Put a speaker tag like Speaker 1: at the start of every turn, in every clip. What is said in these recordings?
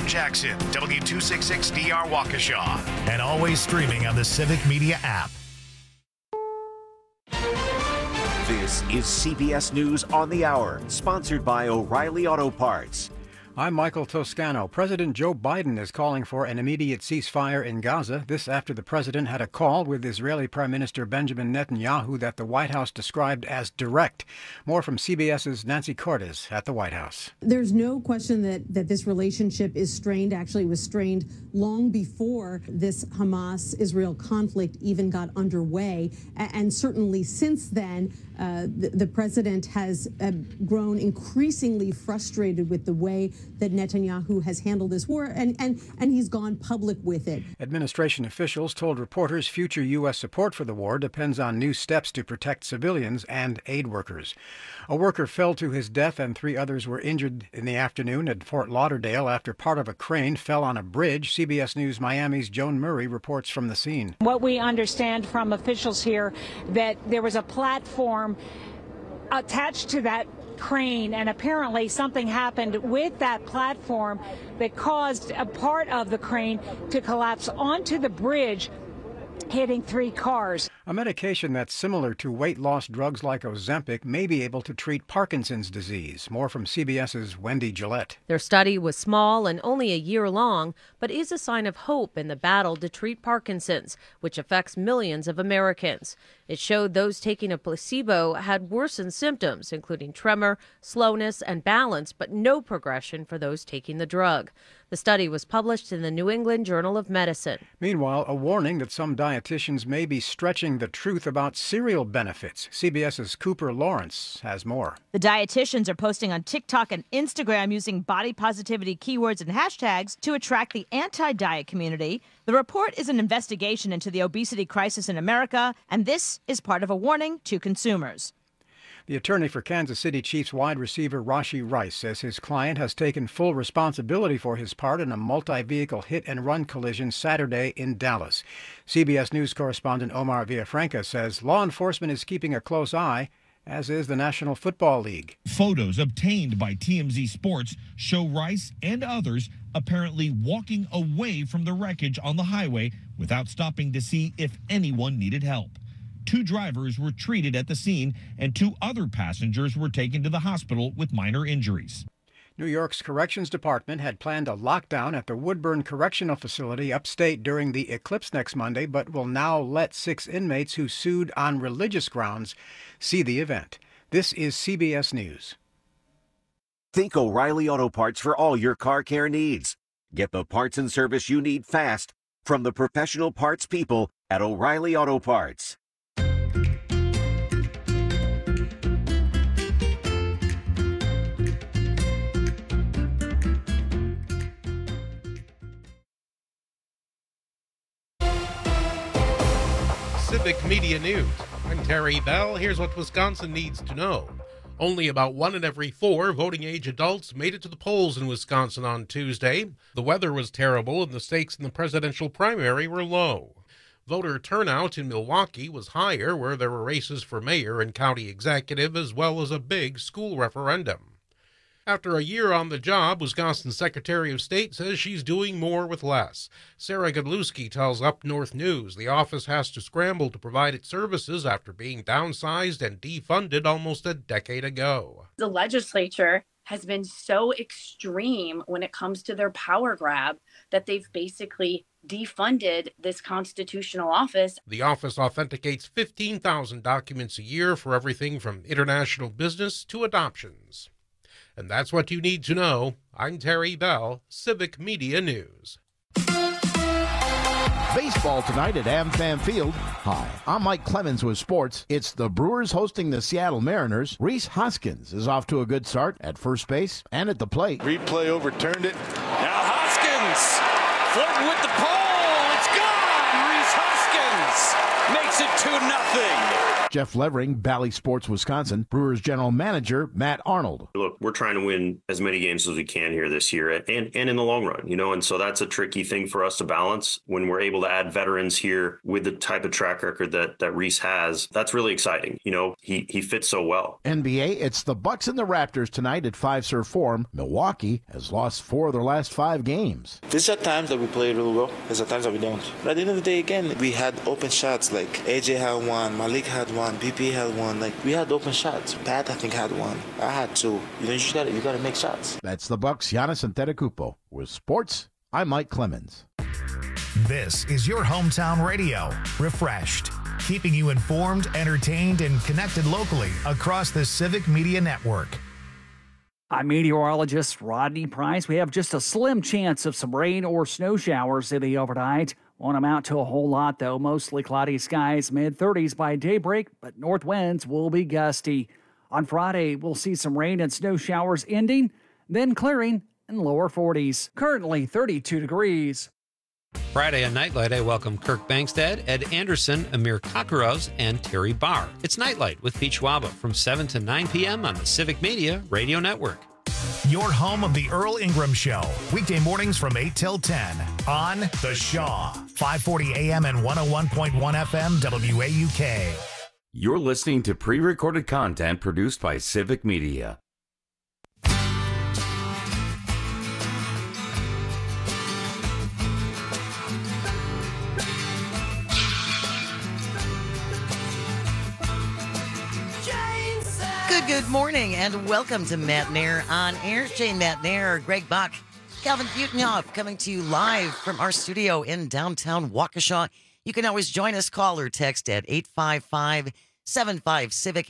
Speaker 1: FM Jackson, W266DR Waukesha, and always streaming on the Civic Media app.
Speaker 2: This is CBS News on the Hour, sponsored by O'Reilly Auto Parts.
Speaker 3: I'm Michael Toscano. President Joe Biden is calling for an immediate ceasefire in Gaza. This after the president had a call with Israeli Prime Minister Benjamin Netanyahu that the White House described as direct. More from CBS's Nancy Cordes at the White House.
Speaker 4: There's no question that this relationship is strained. Actually, it was strained long before this Hamas-Israel conflict even got underway. And certainly since then, the president has grown increasingly frustrated with the way that Netanyahu has handled this war, and he's gone public with it.
Speaker 3: Administration officials told reporters future U.S. support for the war depends on new steps to protect civilians and aid workers. A worker fell to his death and 3 others were injured in the afternoon at Fort Lauderdale after part of a crane fell on a bridge. CBS News Miami's Joan Murray reports from the scene.
Speaker 5: What we understand from officials here, that there was a platform attached to that crane, and apparently something happened with that platform that caused a part of the crane to collapse onto the bridge, hitting 3 cars.
Speaker 3: A medication that's similar to weight loss drugs like Ozempic may be able to treat Parkinson's disease. More from CBS's Wendy Gillette.
Speaker 6: Their study was small and only a year long, but is a sign of hope in the battle to treat Parkinson's, which affects millions of Americans. It showed those taking a placebo had worsened symptoms, including tremor, slowness, and balance, but no progression for those taking the drug. The study was published in the New England Journal of Medicine.
Speaker 3: Meanwhile, a warning that some dietitians may be stretching the truth about cereal benefits. CBS's Cooper Lawrence has more.
Speaker 7: The dietitians are posting on TikTok and Instagram using body positivity keywords and hashtags to attract the anti-diet community. The report is an investigation into the obesity crisis in America, and this is part of a warning to consumers.
Speaker 3: The attorney for Kansas City Chiefs wide receiver Rashee Rice says his client has taken full responsibility for his part in a multi-vehicle hit-and-run collision Saturday in Dallas. CBS News correspondent Omar Villafranca says law enforcement is keeping a close eye, as is the National Football League.
Speaker 8: Photos obtained by TMZ Sports show Rice and others apparently walking away from the wreckage on the highway without stopping to see if anyone needed help. 2 drivers were treated at the scene, and 2 other passengers were taken to the hospital with minor injuries.
Speaker 3: New York's Corrections Department had planned a lockdown at the Woodburn Correctional Facility upstate during the eclipse next Monday, but will now let 6 inmates who sued on religious grounds see the event. This is CBS News.
Speaker 2: Think O'Reilly Auto Parts for all your car care needs. Get the parts and service you need fast from the professional parts people at O'Reilly Auto Parts.
Speaker 9: Civic Media News. I'm Terry Bell. Here's what Wisconsin needs to know. Only about 1 in every 4 voting-age adults made it to the polls in Wisconsin on Tuesday. The weather was terrible and the stakes in the presidential primary were low. Voter turnout in Milwaukee was higher, where there were races for mayor and county executive, as well as a big school referendum. After a year on the job, Wisconsin's Secretary of State says she's doing more with less. Sarah Godlewski tells Up North News the office has to scramble to provide its services after being downsized and defunded almost a decade ago.
Speaker 10: The legislature has been so extreme when it comes to their power grab that they've basically defunded this constitutional office.
Speaker 9: The office authenticates 15,000 documents a year for everything from international business to adoptions. And that's what you need to know. I'm Terry Bell, Civic Media News.
Speaker 11: Baseball tonight at AmFam Field. Hi, I'm Mike Clemens with sports. It's the Brewers hosting the Seattle Mariners. Rhys Hoskins is off to a good start at first base and at the plate.
Speaker 12: Replay overturned it. Now Hoskins flirting with the pole. It's gone. Rhys Hoskins makes
Speaker 13: makes it 2-0.
Speaker 11: Jeff Levering, Bally Sports Wisconsin, Brewers general manager Matt Arnold.
Speaker 14: Look, we're trying to win as many games as we can here this year and in the long run, and so that's a tricky thing for us to balance when we're able to add veterans here with the type of track record that Rhys has. That's really exciting. He fits so well.
Speaker 11: NBA, it's the Bucks and the Raptors tonight at Fiserv Forum. Milwaukee has lost 4 of their last 5 games.
Speaker 15: There's at times that we play really well. There's at times that we don't. But at the end of the day, again, we had open shots. Like AJ had one, Malik had one, BP had one. Like we had open shots. Pat, I think, had one. I had 2. You just gotta make shots.
Speaker 11: That's the Bucks. Giannis Antetokounmpo. With sports, I'm Mike Clemens.
Speaker 1: This is your hometown radio. Refreshed, keeping you informed, entertained, and connected locally across the Civic Media Network.
Speaker 16: I'm meteorologist Rodney Price. We have just a slim chance of some rain or snow showers in the overnight. Won't amount to a whole lot, though. Mostly cloudy skies, mid-30s by daybreak, but north winds will be gusty. On Friday, we'll see some rain and snow showers ending, then clearing in lower 40s. Currently 32 degrees.
Speaker 17: Friday on Nightlight, I welcome Kirk Bangstad, Ed Anderson, Amir Kakaroz, and Terry Barr. It's Nightlight with Pete Schwaba from 7 to 9 p.m. on the Civic Media Radio Network.
Speaker 1: Your home of the Earl Ingram Show. Weekday mornings from 8 till 10 on The Shaw. 540 AM and 101.1 FM WAUK.
Speaker 18: You're listening to pre-recorded content produced by Civic Media.
Speaker 19: Good morning, and welcome to Matt Nair on Air. Jane Matt Nair, Greg Bach, Calvin Butenhoff, coming to you live from our studio in downtown Waukesha. You can always join us, call or text at 855-75-CIVIC,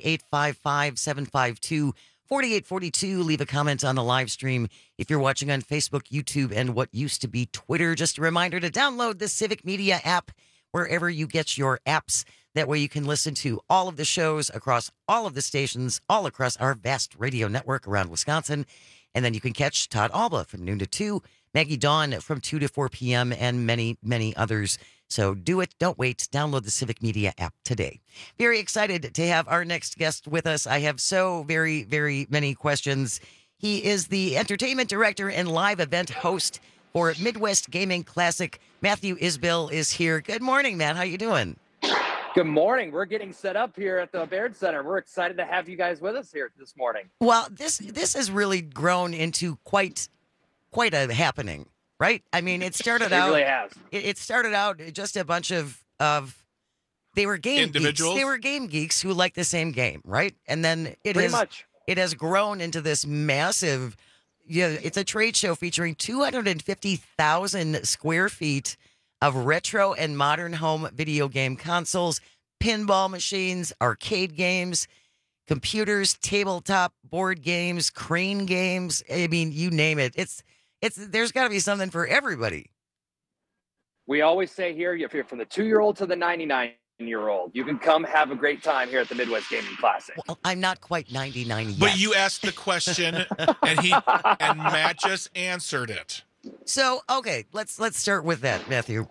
Speaker 19: 855-752-4842. Leave a comment on the live stream if you're watching on Facebook, YouTube, and what used to be Twitter. Just a reminder to download the Civic Media app wherever you get your apps. That way you can listen to all of the shows across all of the stations, all across our vast radio network around Wisconsin. And then you can catch Todd Alba from noon to 2, Maggie Dawn from 2 to 4 p.m., and many, many others. So do it. Don't wait. Download the Civic Media app today. Very excited to have our next guest with us. I have so very, very many questions. He is the entertainment director and live event host for Midwest Gaming Classic. Matthew Isbell is here. Good morning, Matt. How you doing?
Speaker 20: Good morning. We're getting set up here at the Baird Center. We're excited to have you guys with us here this morning.
Speaker 19: Well, this has really grown into quite a happening, right? I mean, it started out.
Speaker 20: It really has.
Speaker 19: It started out just a bunch of they were game
Speaker 21: individuals.
Speaker 19: Geeks. They were game geeks who liked the same game, right? And then it has grown into this massive. Yeah, it's a trade show featuring 250,000 square feet of retro and modern home video game consoles, pinball machines, arcade games, computers, tabletop board games, crane games. I mean, you name it. There's got to be something for everybody.
Speaker 20: We always say here, if you're from the 2-year-old to the 99-year-old, you can come have a great time here at the Midwest Gaming Classic.
Speaker 19: Well, I'm not quite 99 yet.
Speaker 21: But you asked the question, and Matt just answered it.
Speaker 19: So, okay, let's start with that, Matthew.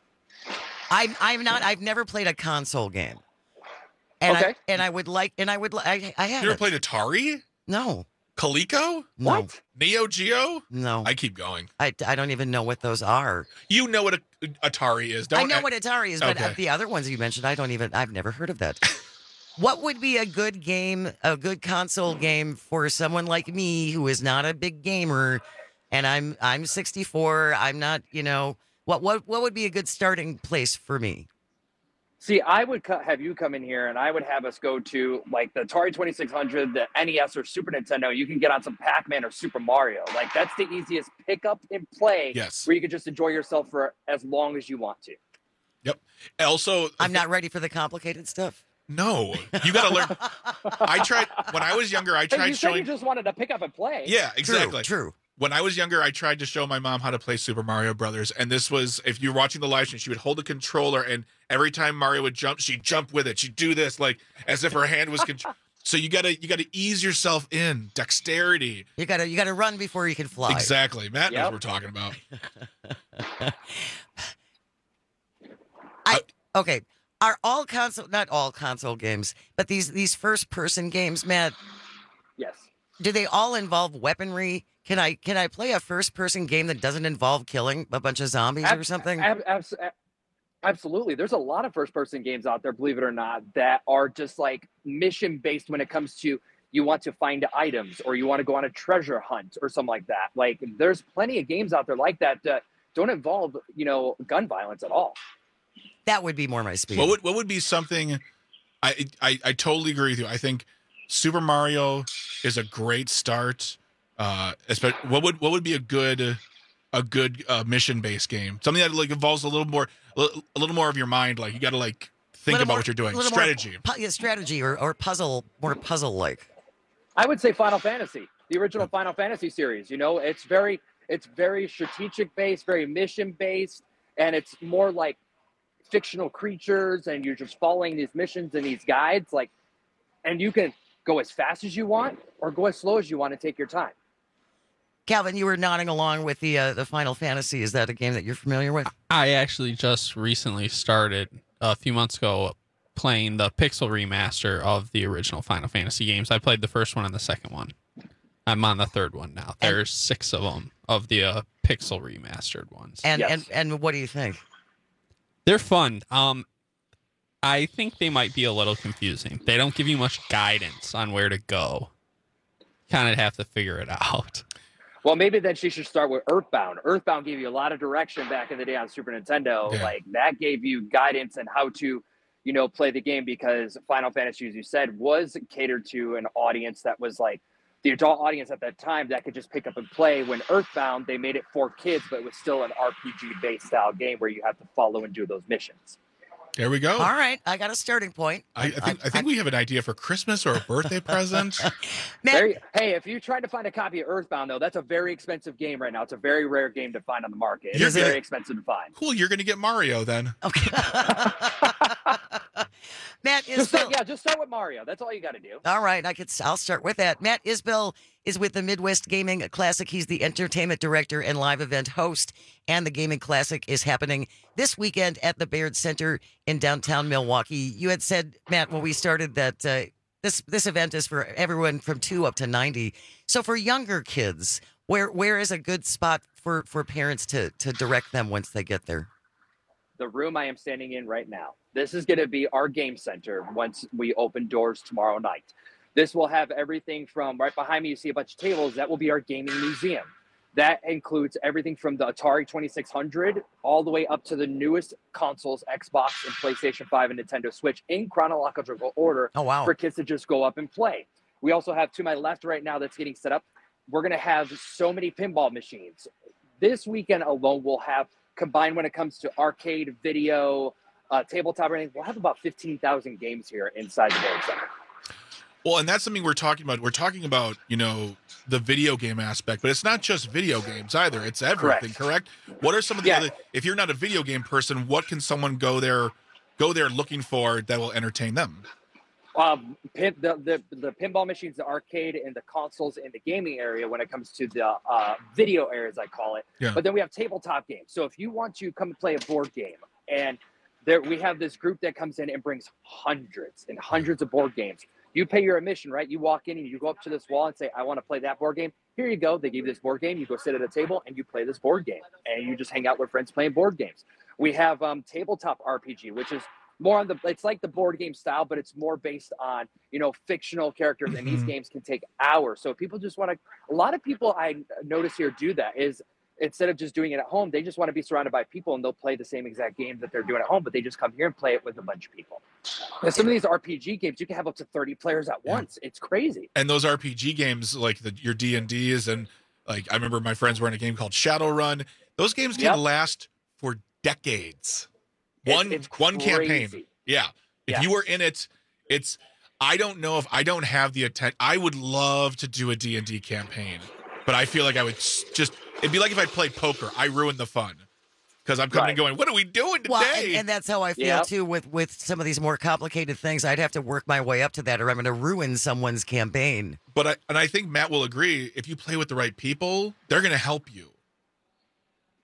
Speaker 19: I've never played a console game. And
Speaker 20: okay.
Speaker 19: I haven't.
Speaker 21: You ever played Atari?
Speaker 19: No.
Speaker 21: Coleco?
Speaker 19: No.
Speaker 20: What?
Speaker 21: Neo Geo?
Speaker 19: No.
Speaker 21: I keep going.
Speaker 19: I don't even know what those are.
Speaker 21: You know what Atari is,
Speaker 19: I know what Atari is, but
Speaker 21: okay.
Speaker 19: The other ones you mentioned, I've never heard of that. What would be a good game, a good console game for someone like me who is not a big gamer, and I'm 64, I'm not, what would be a good starting place for me?
Speaker 20: See, I would have you come in here, and I would have us go to like the Atari 2600, the NES or Super Nintendo. You can get on some Pac-Man or Super Mario. Like that's the easiest pick up and play.
Speaker 21: Yes.
Speaker 20: Where you can just enjoy yourself for as long as you want to.
Speaker 21: Yep. Also,
Speaker 19: I'm not ready for the complicated stuff.
Speaker 21: No, you got to learn. I tried when I was younger. I tried
Speaker 20: you
Speaker 21: showing.
Speaker 20: Said you just wanted to pick up and play.
Speaker 21: Yeah, exactly.
Speaker 19: True.
Speaker 21: When I was younger, I tried to show my mom how to play Super Mario Brothers, and this was, if you're watching the live stream, she would hold the controller, and every time Mario would jump, she'd jump with it. She'd do this, like, as if her hand was So you gotta ease yourself in. Dexterity.
Speaker 19: You gotta run before you can fly.
Speaker 21: Exactly. Matt knows what we're talking about.
Speaker 19: Okay. Are all console, not all console games, but these first-person games, Matt,
Speaker 20: Yes.
Speaker 19: do they all involve weaponry? Can I play a first-person game that doesn't involve killing a bunch of zombies or something?
Speaker 20: Absolutely. There's a lot of first-person games out there, believe it or not, that are just like mission-based when it comes to you want to find items or you want to go on a treasure hunt or something like that. Like, there's plenty of games out there like that that don't involve, gun violence at all.
Speaker 19: That would be more my speed.
Speaker 21: What would be something? I totally agree with you. I think Super Mario is a great start. Especially, what would be a good mission based game? Something that like involves a little more of your mind. Like you got to like think about what you're doing. Strategy,
Speaker 19: strategy or puzzle, more puzzle like.
Speaker 20: I would say Final Fantasy, the original Final Fantasy series. It's very strategic based, very mission based, and it's more like fictional creatures, and you're just following these missions and these guides. Like, and you can go as fast as you want or go as slow as you want and take your time.
Speaker 19: Calvin, you were nodding along with the Final Fantasy. Is that a game that you're familiar with?
Speaker 13: I actually just recently started a few months ago playing the Pixel remaster of the original Final Fantasy games. I played the first one and the second one. I'm on the third one now. There's 6 of them of the Pixel remastered ones.
Speaker 19: And what do you think?
Speaker 13: They're fun. I think they might be a little confusing. They don't give you much guidance on where to go. Kind of have to figure it out.
Speaker 20: Well, maybe then she should start with Earthbound. Earthbound gave you a lot of direction back in the day on Super Nintendo. Yeah. Like, that gave you guidance and how to, play the game, because Final Fantasy, as you said, was catered to an audience that was like the adult audience at that time that could just pick up and play. When Earthbound, they made it for kids, but it was still an RPG-based style game where you have to follow and do those missions.
Speaker 21: There we go.
Speaker 19: All right, I got a starting point.
Speaker 21: I think we have an idea for Christmas or a birthday present.
Speaker 20: Hey, if you try to find a copy of Earthbound, though, that's a very expensive game right now. It's a very rare game to find on the market. It's very expensive to find.
Speaker 21: Cool, you're going to get Mario then.
Speaker 19: Okay. Matt Isbell.
Speaker 20: Just start with Mario. That's all you got to do.
Speaker 19: All right, I'll start with that. Matt Isbell is with the Midwest Gaming Classic. He's the entertainment director and live event host, and the Gaming Classic is happening this weekend at the Baird Center in downtown Milwaukee. You had said, Matt, when we started that this event is for everyone from 2 up to 90. So for younger kids, where is a good spot for parents to direct them once they get there?
Speaker 20: The room I am standing in right now. This is going to be our game center once we open doors tomorrow night. This will have everything from right behind me. You see a bunch of tables. That will be our gaming museum. That includes everything from the Atari 2600 all the way up to the newest consoles, Xbox and PlayStation 5 and Nintendo Switch, in chronological order.
Speaker 19: Oh, wow.
Speaker 20: For kids to just go up and play. We also have, to my left right now, that's getting set up, we're going to have so many pinball machines. This weekend alone, we'll have, combined when it comes to arcade, video, tabletop, or anything, we'll have about 15,000 games here inside the Baird Center.
Speaker 21: Well, and that's something we're talking about. We're talking about, the video game aspect, but it's not just video games either. It's everything, correct? What are some of the other, if you're not a video game person, what can someone go there looking for that will entertain them?
Speaker 20: The pinball machines, the arcade, and the consoles in the gaming area when it comes to the video areas, I call it. Yeah. But then we have tabletop games. So if you want to come and play a board game, and we have this group that comes in and brings hundreds and hundreds of board games. You pay your admission, right? You walk in and you go up to this wall and say, I want to play that board game. Here you go. They give you this board game. You go sit at a table and you play this board game. And you just hang out with friends playing board games. We have tabletop RPG, which is more on it's like the board game style, but it's more based on, fictional characters. And these games can take hours. So people just want to, a lot of people I notice here do that is, instead of just doing it at home, they just want to be surrounded by people and they'll play the same exact game that they're doing at home, but they just come here and play it with a bunch of people. And some of these RPG games, you can have up to 30 players at once. It's crazy.
Speaker 21: And those RPG games, like your D&Ds, and like I remember my friends were in a game called Shadowrun. Those games can last for decades. One campaign. Yeah. If you were in it, I don't know if I don't have the attention. I would love to do a D&D campaign, but I feel like I would it'd be like if I played poker. I ruined the fun because I'm coming and going, what are we doing today?
Speaker 19: Well, and that's how I feel too with some of these more complicated things. I'd have to work my way up to that, or I'm going to ruin someone's campaign.
Speaker 21: But I think Matt will agree. If you play with the right people, they're going to help you.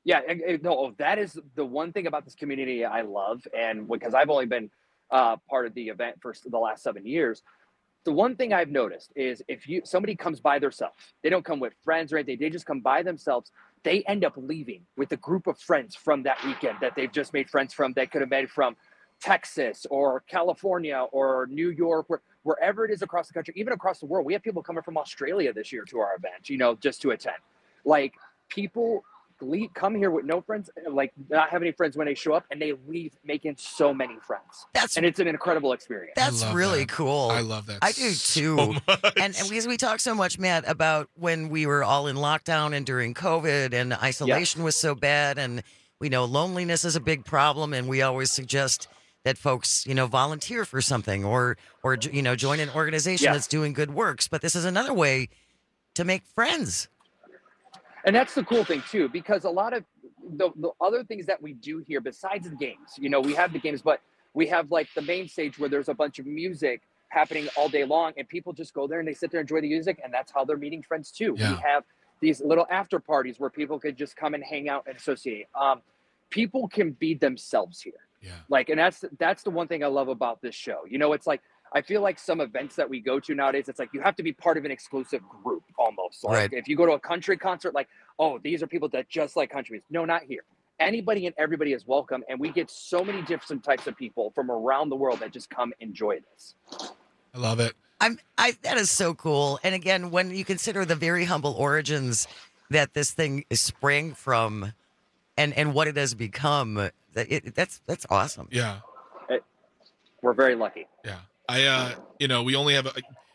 Speaker 20: Yeah, no, that is the one thing about this community I love. And because I've only been part of the event for the last 7 years, the one thing I've noticed is if somebody comes by themselves, they don't come with friends or anything, they just come by themselves, they end up leaving with a group of friends from that weekend that they've just made friends from, that could have made from Texas or California or New York, wherever it is across the country, even across the world. We have people coming from Australia this year to our event, just to attend. Like, people come here with no friends, like not have any friends when they show up, and they leave making so many friends. And it's an incredible experience.
Speaker 19: That's really cool.
Speaker 21: I love that.
Speaker 19: I do too.
Speaker 21: So much.
Speaker 19: And because we talk so much, Matt, about when we were all in lockdown and during COVID and isolation was so bad, and we know loneliness is a big problem, and we always suggest that folks, volunteer for something or join an organization that's doing good works. But this is another way to make friends.
Speaker 20: And that's the cool thing too, because a lot of the other things that we do here, besides the games, we have the games, but we have like the main stage where there's a bunch of music happening all day long, and people just go there and they sit there and enjoy the music, and that's how they're meeting friends too.
Speaker 21: Yeah.
Speaker 20: We have these little after parties where people could just come and hang out and associate. People can be themselves here.
Speaker 21: Yeah.
Speaker 20: Like, and that's the one thing I love about this show. It's like, I feel like some events that we go to nowadays, it's like you have to be part of an exclusive group almost. Like if you go to a country concert, like, oh, these are people that just like country. No, not here. Anybody and everybody is welcome. And we get so many different types of people from around the world that just come enjoy this.
Speaker 21: I love it.
Speaker 19: That is so cool. And again, when you consider the very humble origins that this thing is sprang from and what it has become, that's awesome.
Speaker 21: Yeah.
Speaker 20: We're very lucky.
Speaker 21: Yeah. We only have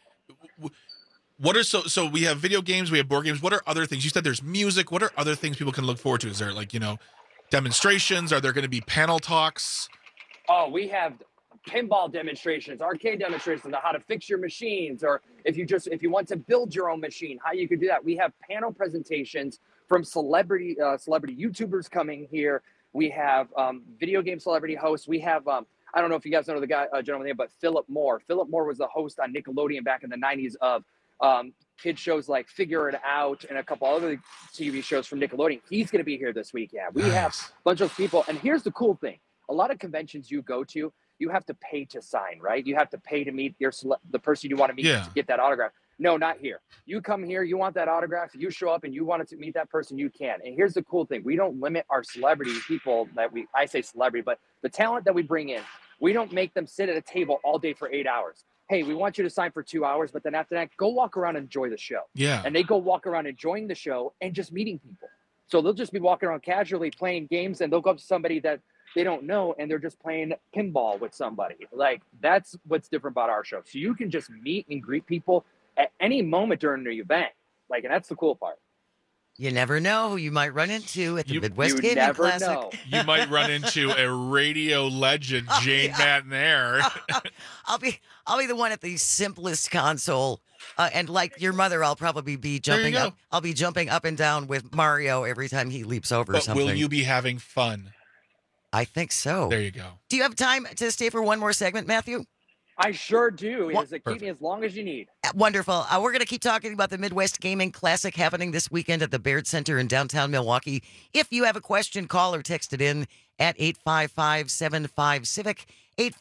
Speaker 21: what are so we have video games, we have board games. What are other things? You said there's music. What are other things people can look forward to? Is there demonstrations? Are there going to be panel talks?
Speaker 20: Oh, we have pinball demonstrations, arcade demonstrations on how to fix your machines, or if you want to build your own machine, how you could do that. We have panel presentations from celebrity YouTubers coming here. We have video game celebrity hosts. We have I don't know if you guys know the gentleman name, but Philip Moore. Philip Moore was the host on Nickelodeon back in the 90s of kid shows like Figure It Out and a couple other TV shows from Nickelodeon. He's going to be here this week. Yeah, we have a bunch of people. And here's the cool thing. A lot of conventions you go to, you have to pay to sign, right? You have to pay to meet the person you want to meet to get that autograph. No, not here. You come here, you want that autograph, you show up and you want to meet that person, you can. And here's the cool thing. We don't limit our celebrity people I say celebrity, but the talent that we bring in, we don't make them sit at a table all day for 8 hours. Hey, we want you to sign for 2 hours, but then after that, go walk around and enjoy the show.
Speaker 21: Yeah.
Speaker 20: And they go walk around enjoying the show and just meeting people. So they'll just be walking around casually playing games, and they'll go up to somebody that they don't know, and they're just playing pinball with somebody. Like, that's what's different about our show. So you can just meet and greet people at any moment during the event. Like, and that's the cool part.
Speaker 19: You never know who you might run into at the Midwest Gaming Classic.
Speaker 20: Know.
Speaker 21: You might run into a radio legend, Jane McNair.
Speaker 19: I'll be the one at the simplest console, and like your mother, I'll probably be jumping up. I'll be jumping up and down with Mario every time he leaps over something.
Speaker 21: Will you be having fun?
Speaker 19: I think so.
Speaker 21: There you go.
Speaker 19: Do you have time to stay for one more segment, Matthew?
Speaker 20: I sure do. Keep me as long as you need.
Speaker 19: Wonderful. We're going to keep talking about the Midwest Gaming Classic happening this weekend at the Baird Center in downtown Milwaukee. If you have a question, call or text it in at 855-75-CIVIC,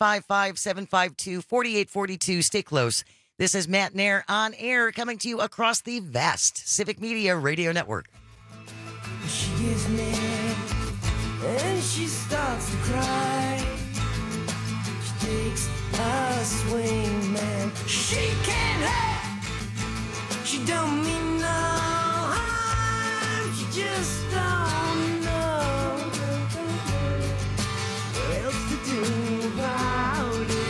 Speaker 19: 855-752-4842. Stay close. This is Matt Nair on air, coming to you across the vast Civic Media Radio Network.
Speaker 4: She gives me and she starts to cry. She takes a swing, man. She can't help. She don't mean no harm. She just don't know what else to do about it.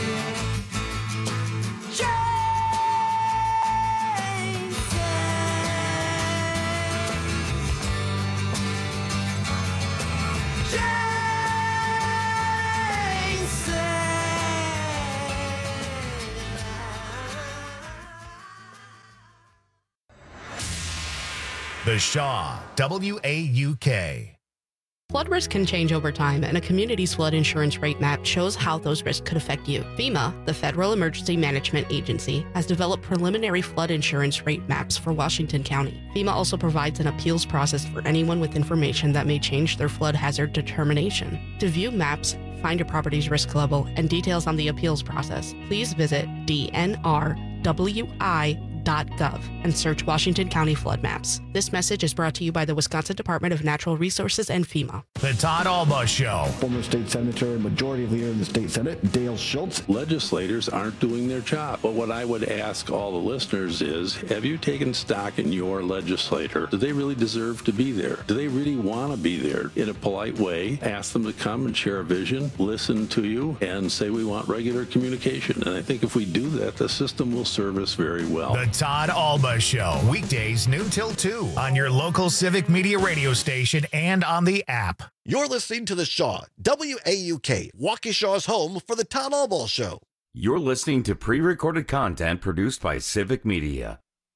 Speaker 1: The Shaw, WAUK.
Speaker 5: Flood risk can change over time, and a community's flood insurance rate map shows how those risks could affect you. FEMA, the Federal Emergency Management Agency, has developed preliminary flood insurance rate maps for Washington County. FEMA also provides an appeals process for anyone with information that may change their flood hazard determination. To view maps, find your property's risk level, and details on the appeals process, please visit dnrwi.gov and search Washington County flood maps. This message is brought to you by the Wisconsin Department of Natural Resources and FEMA.
Speaker 1: The Todd Alba Show.
Speaker 22: Former state senator and majority leader in the state Senate, Dale Schultz.
Speaker 23: Legislators aren't doing their job. But what I would ask all the listeners is, have you taken stock in your legislator? Do they really deserve to be there? Do they really want to be there? In a polite way, ask them to come and share a vision, listen to you, and say we want regular communication. And I think if we do that, the system will serve us very well.
Speaker 1: The Todd Alba Show. Weekdays noon till 2 on your local Civic Media radio station and on the app.
Speaker 24: You're listening to The Shaw, WAUK, Waukesha's home for the Todd Alba Show.
Speaker 18: You're listening to pre-recorded content produced by Civic Media.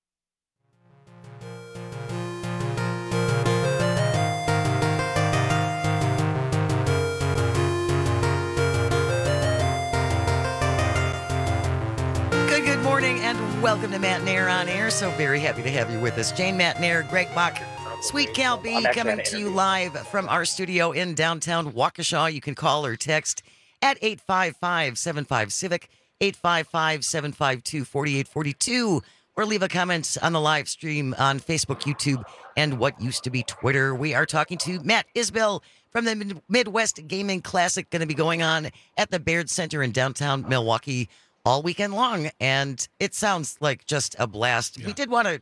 Speaker 19: Good morning and welcome to Matt Nair on Air. So very happy to have you with us. Jane Matt Nair, Greg Bach, Sweet Cal B coming to you live from our studio in downtown Waukesha. You can call or text at 855-75-CIVIC, 855-752-4842, or leave a comment on the live stream on Facebook, YouTube, and what used to be Twitter. We are talking to Matt Isbell from the Midwest Gaming Classic, going to be going on at the Baird Center in downtown Milwaukee all weekend long, and it sounds like just a blast. We did want to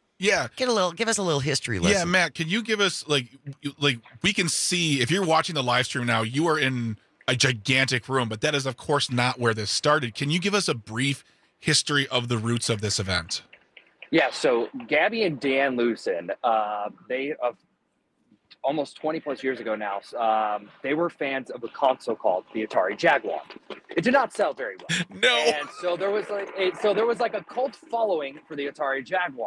Speaker 19: give us a little history lesson.
Speaker 21: Yeah, Matt, can you give us like we can see, if you're watching the live stream now, you are in a gigantic room, but that is of course not where this started. Can you give us a brief history of the roots of this event?
Speaker 20: Yeah, so Gabby and Dan Lucen, they almost 20 plus years ago now, they were fans of a console called the Atari Jaguar. It did not sell very well.
Speaker 21: No.
Speaker 20: And so there was like a cult following for the Atari Jaguar.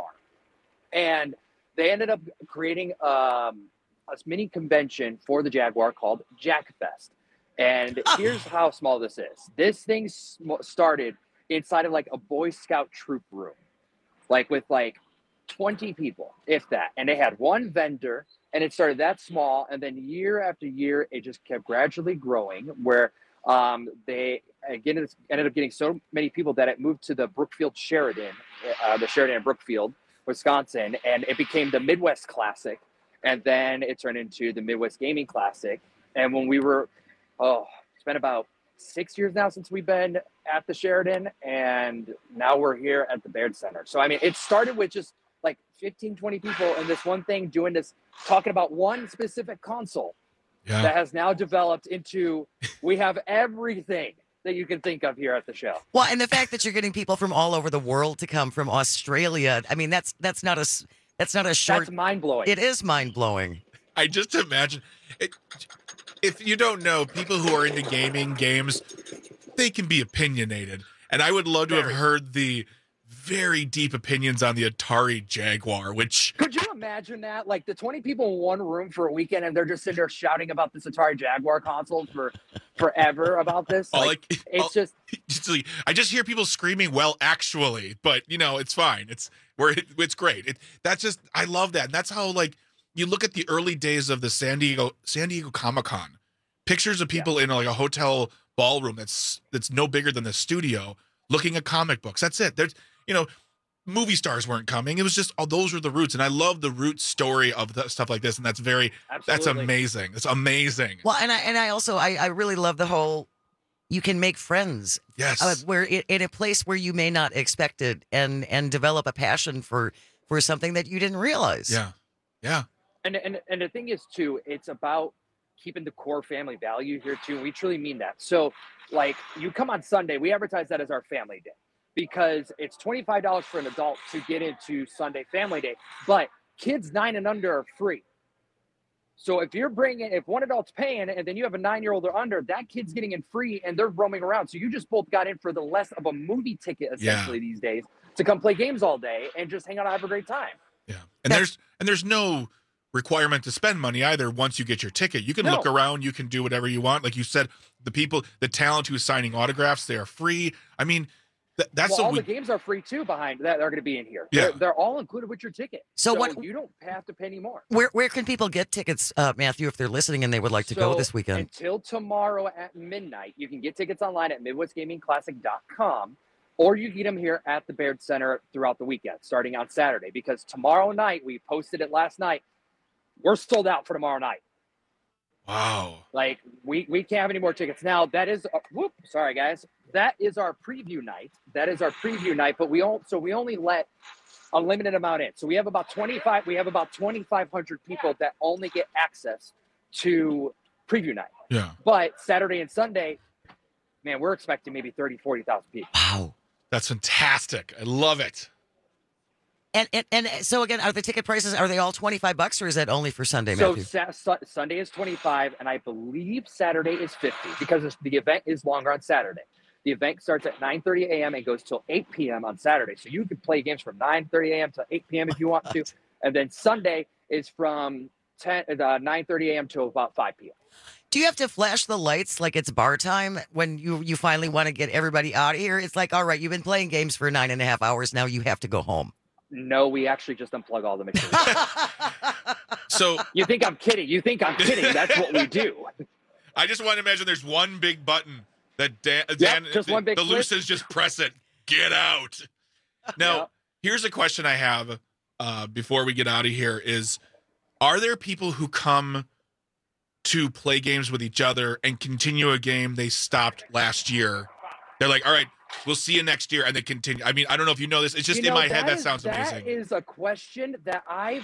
Speaker 20: And they ended up creating a mini convention for the Jaguar called Jackfest. And here's how small this is. This thing started inside of like a Boy Scout troop room, like with like 20 people, if that. And they had one vendor, and it started that small. And then year after year, it just kept gradually growing, where they again ended up getting so many people that it moved to the Brookfield Sheridan, the Sheridan in Brookfield, Wisconsin, and it became the Midwest Classic. And then it turned into the Midwest Gaming Classic. And when we were, it's been about 6 years now since we've been at the Sheridan, and now we're here at the Baird Center. So, I mean, it started with just like 15, 20 people in this one thing doing this, talking about one specific console that has now developed into, we have everything that you can think of here at the show.
Speaker 19: Well, and the fact that you're getting people from all over the world to come from Australia, I mean, that's not a short.
Speaker 20: That's mind blowing.
Speaker 19: It is mind blowing.
Speaker 21: I just imagine it. If you don't know, people who are into games, they can be opinionated, and I would love to have heard the very deep opinions on the Atari Jaguar, which...
Speaker 20: Could you imagine that? Like the 20 people in one room for a weekend, and they're just sitting there shouting about this Atari Jaguar console for forever about this. I
Speaker 21: just hear people screaming, well, actually, but you know, it's fine. It's great. I love that. And that's how, like, you look at the early days of the San Diego Comic-Con, pictures of people in like a hotel ballroom that's no bigger than the studio looking at comic books. That's it. There's, movie stars weren't coming. It was just, those were the roots. And I love the root story of stuff like this. And that's amazing. It's amazing.
Speaker 19: Well, and I also really love the whole, you can make friends.
Speaker 21: Yes.
Speaker 19: Where in a place where you may not expect it and develop a passion for something that you didn't realize.
Speaker 21: Yeah. Yeah.
Speaker 20: And the thing is too, it's about keeping the core family value here too. And we truly mean that. So like you come on Sunday, we advertise that as our family day because it's $25 for an adult to get into Sunday family day, but kids 9 and under are free. So if one adult's paying and then you have a 9-year-old or under, that kid's getting in free and they're roaming around. So you just both got in for the less of a movie ticket essentially these days to come play games all day and just hang out and have a great time.
Speaker 21: Yeah. And there's no requirement to spend money either once you get your ticket. You can look around, you can do whatever you want. Like you said, the talent who's signing autographs, they are free. I mean, that's
Speaker 20: all the games are free too behind that are going to be in here.
Speaker 21: Yeah.
Speaker 20: They're all included with your ticket.
Speaker 19: So
Speaker 20: you don't have to pay any more.
Speaker 19: Where can people get tickets, Matthew, if they're listening and they would like to go this weekend?
Speaker 20: Until tomorrow at midnight, you can get tickets online at MidwestGamingClassic.com, or you can get them here at the Baird Center throughout the weekend, starting on Saturday. Because tomorrow night, we posted it last night, we're sold out for tomorrow night.
Speaker 21: Wow.
Speaker 20: Like, we can't have any more tickets. Now, that is, sorry, guys. That is our preview night. But we only let a limited amount in. So we have about 2,500 people that only get access to preview night.
Speaker 21: Yeah.
Speaker 20: But Saturday and Sunday, man, we're expecting maybe 30, 40,000 people.
Speaker 19: Wow.
Speaker 21: That's fantastic. I love it.
Speaker 19: And so again, are the ticket prices, are they all $25 or is that only for Sunday,
Speaker 20: So
Speaker 19: Matthew?
Speaker 20: Sunday is 25, and I believe Saturday is 50 because the event is longer on Saturday. The event starts at 9:30 a.m. and goes till 8 p.m. on Saturday. So you can play games from 9:30 a.m. to 8 p.m. if you want to. And then Sunday is from 9:30 a.m. to about 5 p.m.
Speaker 19: Do you have to flash the lights like it's bar time when you finally want to get everybody out of here? It's like, all right, you've been playing games for 9.5 hours. Now you have to go home.
Speaker 20: No, we actually just unplug all the machines.
Speaker 21: So
Speaker 20: you think I'm kidding? That's what we do.
Speaker 21: I just want to imagine there's one big button that
Speaker 20: just one big
Speaker 21: the
Speaker 20: click.
Speaker 21: Luces just press it. Get out. Now, here's a question I have before we get out of here is, are there people who come to play games with each other and continue a game they stopped last year? They're like, all right, we'll see you next year, and they continue. I mean, I don't know if you know this. It's just in my head. That sounds amazing.
Speaker 20: That is a question that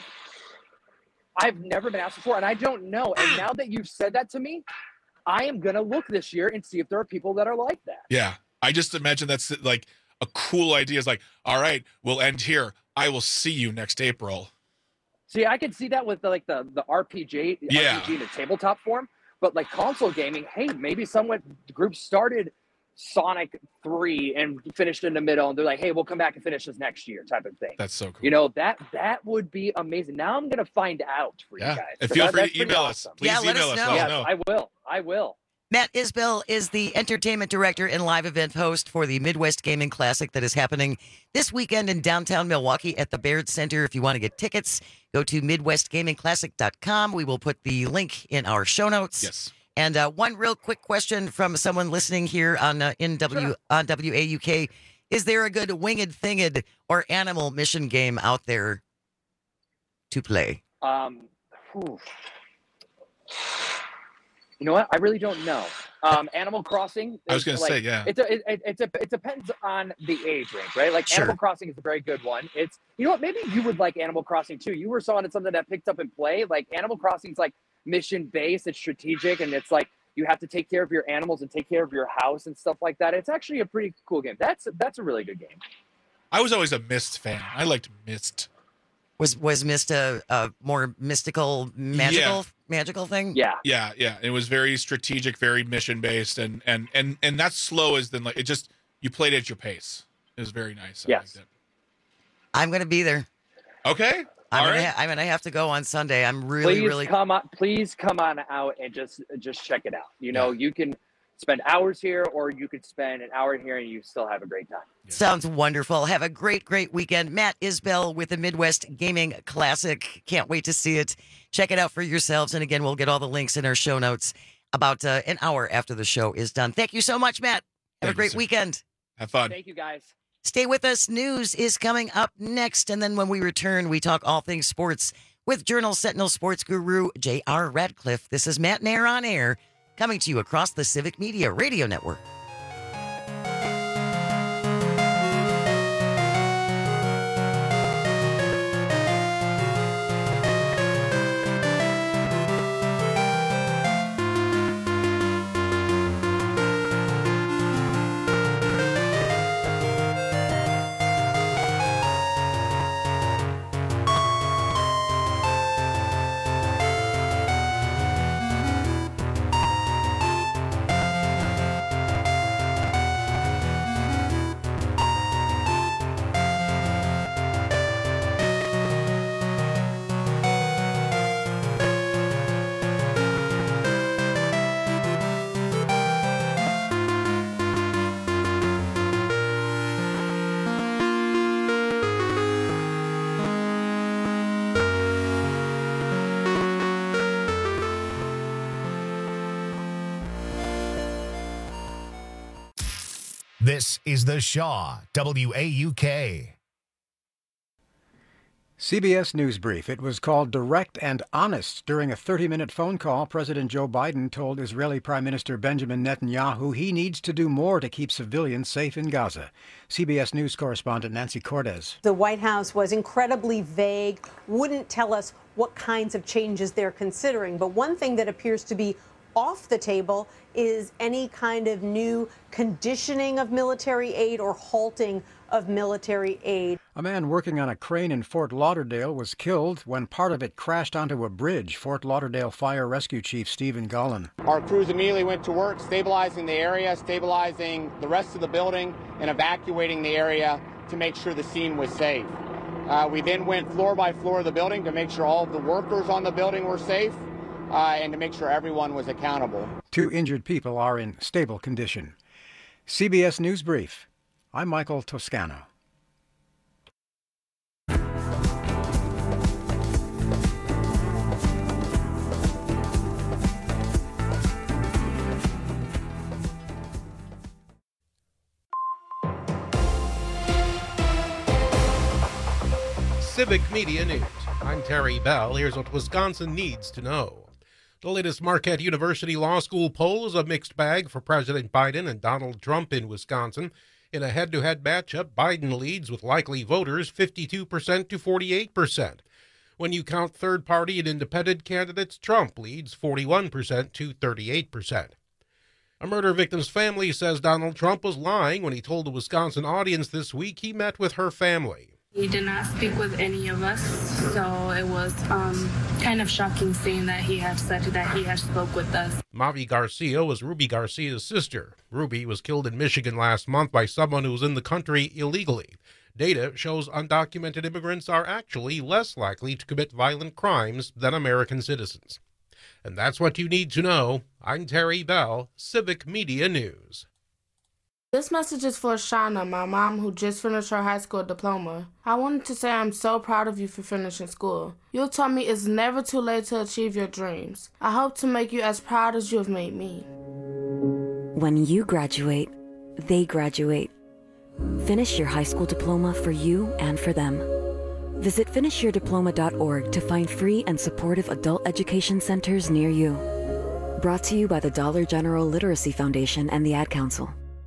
Speaker 20: I've never been asked before, and I don't know. And now that you've said that to me, I am going to look this year and see if there are people that are like that.
Speaker 21: Yeah. I just imagine that's like a cool idea. It's like, all right, we'll end here. I will see you next April.
Speaker 20: See, I could see that with the RPG in the tabletop form, but like console gaming, hey, maybe the group started Sonic 3 and finished in the middle, and they're like, hey, we'll come back and finish this next year type of thing.
Speaker 21: That's so cool.
Speaker 20: You know, that would be amazing. Now I'm going to find out for you guys.
Speaker 21: And feel free to email us. Please email us. Let us know.
Speaker 20: I will.
Speaker 19: Matt Isbell is the entertainment director and live event host for the Midwest Gaming Classic that is happening this weekend in downtown Milwaukee at the Baird Center. If you want to get tickets, go to MidwestGamingClassic.com. We will put the link in our show notes.
Speaker 21: Yes.
Speaker 19: And one real quick question from someone listening here on WAUK. Is there a good Winged Thinged or Animal Mission game out there to play?
Speaker 20: You know what? I really don't know. Animal Crossing.
Speaker 21: I was going to say, yeah.
Speaker 20: It depends on the age range, right? Like Animal Crossing is a very good one. It's, you know what? Maybe you would like Animal Crossing too. You were selling it something that picked up and play. Like Animal Crossing is like mission based. It's strategic, and it's like you have to take care of your animals and take care of your house and stuff like that. It's actually a pretty cool game. That's a really good game.
Speaker 21: I was always a Myst fan. I liked Myst.
Speaker 19: Was Myst a more mystical, magical thing?
Speaker 21: Yeah. It was very strategic, very mission based, and that's slow as then like it just you played at your pace. It was very nice.
Speaker 20: Yes.
Speaker 19: I'm gonna be there.
Speaker 21: Okay.
Speaker 19: I'm gonna have to go on Sunday. I'm really
Speaker 20: please come on out and just check it out. You know, you can spend hours here, or you could spend an hour here and you still have a great time.
Speaker 19: Yeah. Sounds wonderful. Have a great weekend. Matt Isbell with the Midwest Gaming Classic. Can't wait to see it. Check it out for yourselves. And again, we'll get all the links in our show notes about an hour after the show is done. Thank you so much, Matt. Have a great weekend.
Speaker 21: Have fun.
Speaker 20: Thank you, guys.
Speaker 19: Stay with us. News is coming up next. And then when we return, we talk all things sports with Journal Sentinel sports guru J.R. Radcliffe. This is Matt Nair on Air, coming to you across the Civic Media Radio Network.
Speaker 1: This is The Shaw, WAUK.
Speaker 3: CBS News Brief. It was called Direct and Honest. During a 30-minute phone call, President Joe Biden told Israeli Prime Minister Benjamin Netanyahu he needs to do more to keep civilians safe in Gaza. CBS News correspondent Nancy Cortez.
Speaker 6: The White House was incredibly vague, wouldn't tell us what kinds of changes they're considering. But one thing that appears to be off the table is any kind of new conditioning of military aid or halting of military aid.
Speaker 3: A man working on a crane in Fort Lauderdale was killed when part of it crashed onto a bridge. Fort Lauderdale Fire Rescue Chief Stephen Gullen.
Speaker 7: Our crews immediately went to work stabilizing the area, stabilizing the rest of the building, and evacuating the area to make sure the scene was safe. We then went floor by floor of the building to make sure all of the workers on the building were safe. And to make sure everyone was accountable.
Speaker 3: 2 injured people are in stable condition. CBS News Brief. I'm Michael Toscano.
Speaker 9: Civic Media News. I'm Terry Bell. Here's what Wisconsin needs to know. The latest Marquette University Law School poll is a mixed bag for President Biden and Donald Trump in Wisconsin. In a head-to-head matchup, Biden leads with likely voters 52% to 48%. When you count third-party and independent candidates, Trump leads 41% to 38%. A murder victim's family says Donald Trump was lying when he told a Wisconsin audience this week he met with her family.
Speaker 8: He did not speak with any of us, so it was kind of shocking seeing that he had said that he had spoke with us.
Speaker 9: Mavi Garcia was Ruby Garcia's sister. Ruby was killed in Michigan last month by someone who was in the country illegally. Data shows undocumented immigrants are actually less likely to commit violent crimes than American citizens. And that's what you need to know. I'm Terry Bell, Civic Media News.
Speaker 25: This message is for Shauna, my mom, who just finished her high school diploma. I wanted to say I'm so proud of you for finishing school. You told me it's never too late to achieve your dreams. I hope to make you as proud as you have made me.
Speaker 26: When you graduate, they graduate. Finish your high school diploma for you and for them. Visit finishyourdiploma.org to find free and supportive adult education centers near you. Brought to you by the Dollar General Literacy Foundation and the Ad Council.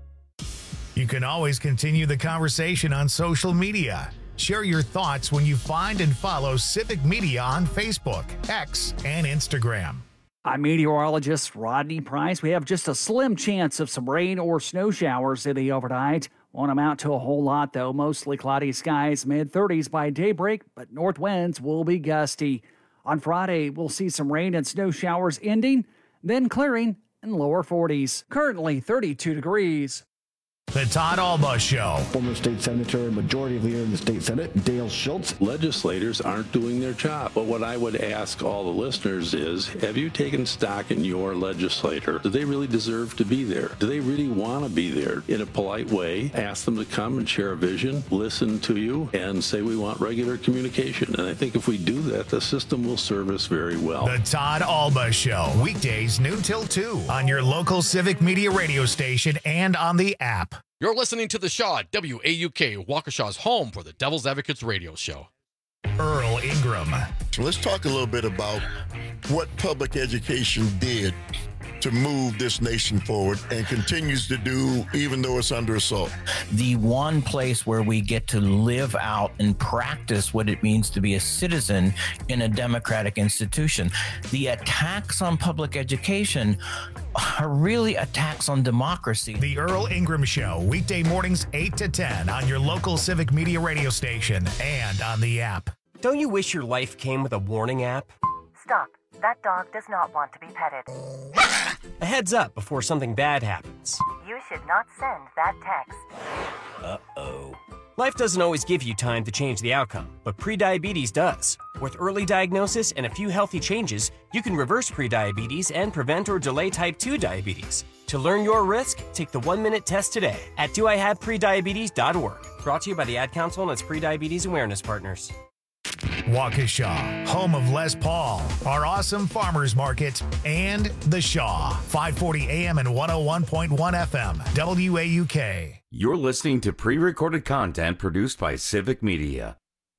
Speaker 1: You can always continue the conversation on social media. Share your thoughts when you find and follow Civic Media on Facebook, X, and Instagram.
Speaker 16: I'm meteorologist Rodney Price. We have just a slim chance of some rain or snow showers in the overnight. Won't amount to a whole lot, though. Mostly cloudy skies, mid-30s by daybreak, but north winds will be gusty. On Friday, we'll see some rain and snow showers ending, then clearing in lower 40s. Currently 32 degrees.
Speaker 1: The Todd Alba Show.
Speaker 22: Former state senator and majority leader in the state Senate, Dale Schultz.
Speaker 23: Legislators aren't doing their job. But what I would ask all the listeners is, have you taken stock in your legislator? Do they really deserve to be there? Do they really want to be there? In a polite way, ask them to come and share a vision, listen to you, and say we want regular communication. And I think if we do that, the system will serve us very well.
Speaker 1: The Todd Alba Show. Weekdays noon till 2 on your local Civic Media radio station and on the app.
Speaker 27: You're listening to The Shaw, WAUK, Waukesha's home for the Devil's Advocates radio show.
Speaker 1: Earl Ingram.
Speaker 28: So let's talk a little bit about what public education did to move this nation forward and continues to do even though it's under assault.
Speaker 29: The one place where we get to live out and practice what it means to be a citizen in a democratic institution. The attacks on public education are really attacks on democracy.
Speaker 1: The Earl Ingram Show, weekday mornings 8 to 10 on your local Civic Media radio station and on the app.
Speaker 30: Don't you wish your life came with a warning app?
Speaker 31: Stop. That dog does not want to be petted.
Speaker 30: A heads up before something bad happens.
Speaker 31: You should not send that text.
Speaker 30: Uh-oh. Life doesn't always give you time to change the outcome, but prediabetes does. With early diagnosis and a few healthy changes, you can reverse prediabetes and prevent or delay type 2 diabetes. To learn your risk, take the 1-minute test today at doihaveprediabetes.org. Brought to you by the Ad Council and its prediabetes awareness partners.
Speaker 1: Waukesha, home of Les Paul, our awesome farmers market, and The Shaw, 540 AM and 101.1 FM, WAUK.
Speaker 18: You're listening to pre-recorded content produced by Civic Media.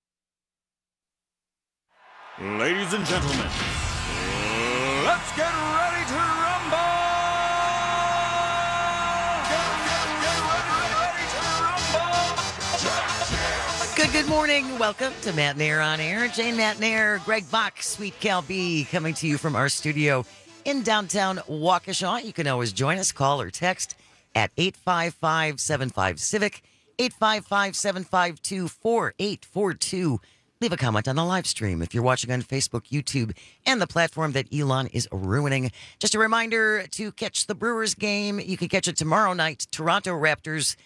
Speaker 2: Ladies and gentlemen, let's get ready to rumble!
Speaker 19: Good morning. Welcome to Matt Nair on Air. Jane Matt Nair, Greg Bach, Sweet Cal B, coming to you from our studio in downtown Waukesha. You can always join us, call or text at 855-75-CIVIC, 855-752-4842. Leave a comment on the live stream if you're watching on Facebook, YouTube, and the platform that Elon is ruining. Just a reminder to catch the Brewers game. You can catch it tomorrow night, Toronto Raptors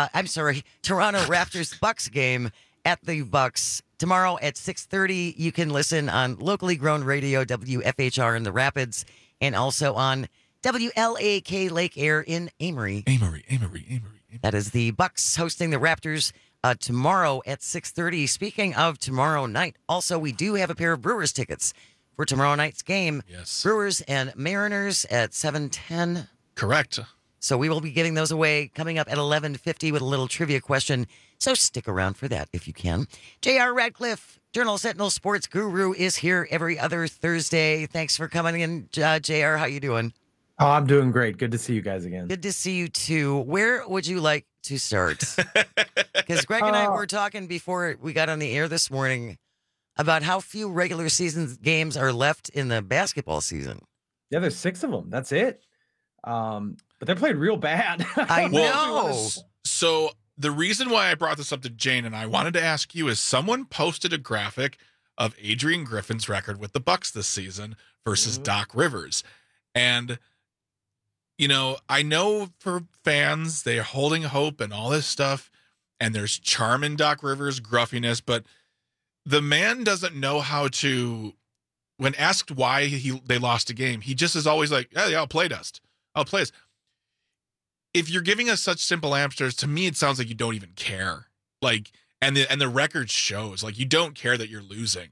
Speaker 19: Bucks game at the Bucks. Tomorrow at 6:30, you can listen on locally grown radio, WFHR in the Rapids, and also on WLAK Lake Air in Amory.
Speaker 21: Amory.
Speaker 19: That is the Bucks hosting the Raptors tomorrow at 6:30. Speaking of tomorrow night, also we do have a pair of Brewers tickets for tomorrow night's game.
Speaker 21: Yes.
Speaker 19: Brewers and Mariners at 7:10.
Speaker 21: Correct.
Speaker 19: So we will be giving those away coming up at 11:50 with a little trivia question. So stick around for that if you can. J.R. Radcliffe, Journal Sentinel Sports Guru, is here every other Thursday. Thanks for coming in, J.R. How you doing?
Speaker 4: Oh, I'm doing great. Good to see you guys again.
Speaker 19: Good to see you too. Where would you like to start? Because Greg and I were talking before we got on the air this morning about how few regular season games are left in the basketball season.
Speaker 4: Yeah, there's 6 of them. That's it. But they're played real bad.
Speaker 19: I know.
Speaker 21: So the reason why I brought this up to Jane and I wanted to ask you is someone posted a graphic of Adrian Griffin's record with the Bucks this season versus Doc Rivers. And, you know, I know for fans, they're holding hope and all this stuff, and there's charm in Doc Rivers' gruffiness, but the man doesn't know how to, when asked why they lost a game, he just is always like, yeah, I'll play dust. I'll play us. If you're giving us such simple answers, to me, it sounds like you don't even care. Like, and the record shows, like, you don't care that you're losing.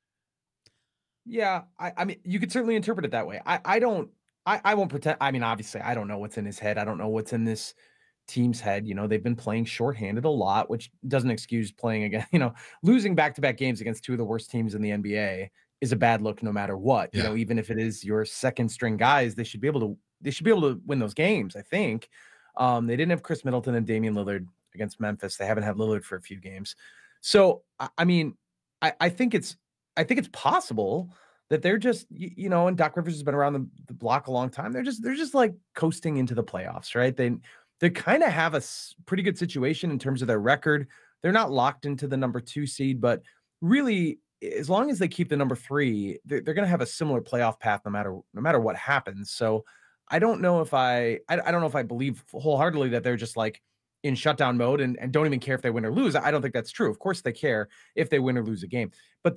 Speaker 4: Yeah, I mean, you could certainly interpret it that way. I won't pretend. I mean, obviously, I don't know what's in his head. I don't know what's in this team's head. You know, they've been playing shorthanded a lot, which doesn't excuse playing again. You know, losing back-to-back games against 2 of the worst teams in the NBA is a bad look no matter what. You know, even if it is your second string guys, they should be able to win those games, I think. They didn't have Chris Middleton and Damian Lillard against Memphis. They haven't had Lillard for a few games. So, I mean, I think it's possible that they're just, you know, and Doc Rivers has been around the block a long time. They're just like coasting into the playoffs, right? They kind of have a pretty good situation in terms of their record. They're not locked into the number 2 seed, but really, as long as they keep the number 3, they're going to have a similar playoff path no matter what happens. So I don't know if I don't know if I believe wholeheartedly that they're just like in shutdown mode and don't even care if they win or lose. I don't think that's true. Of course they care if they win or lose a game, but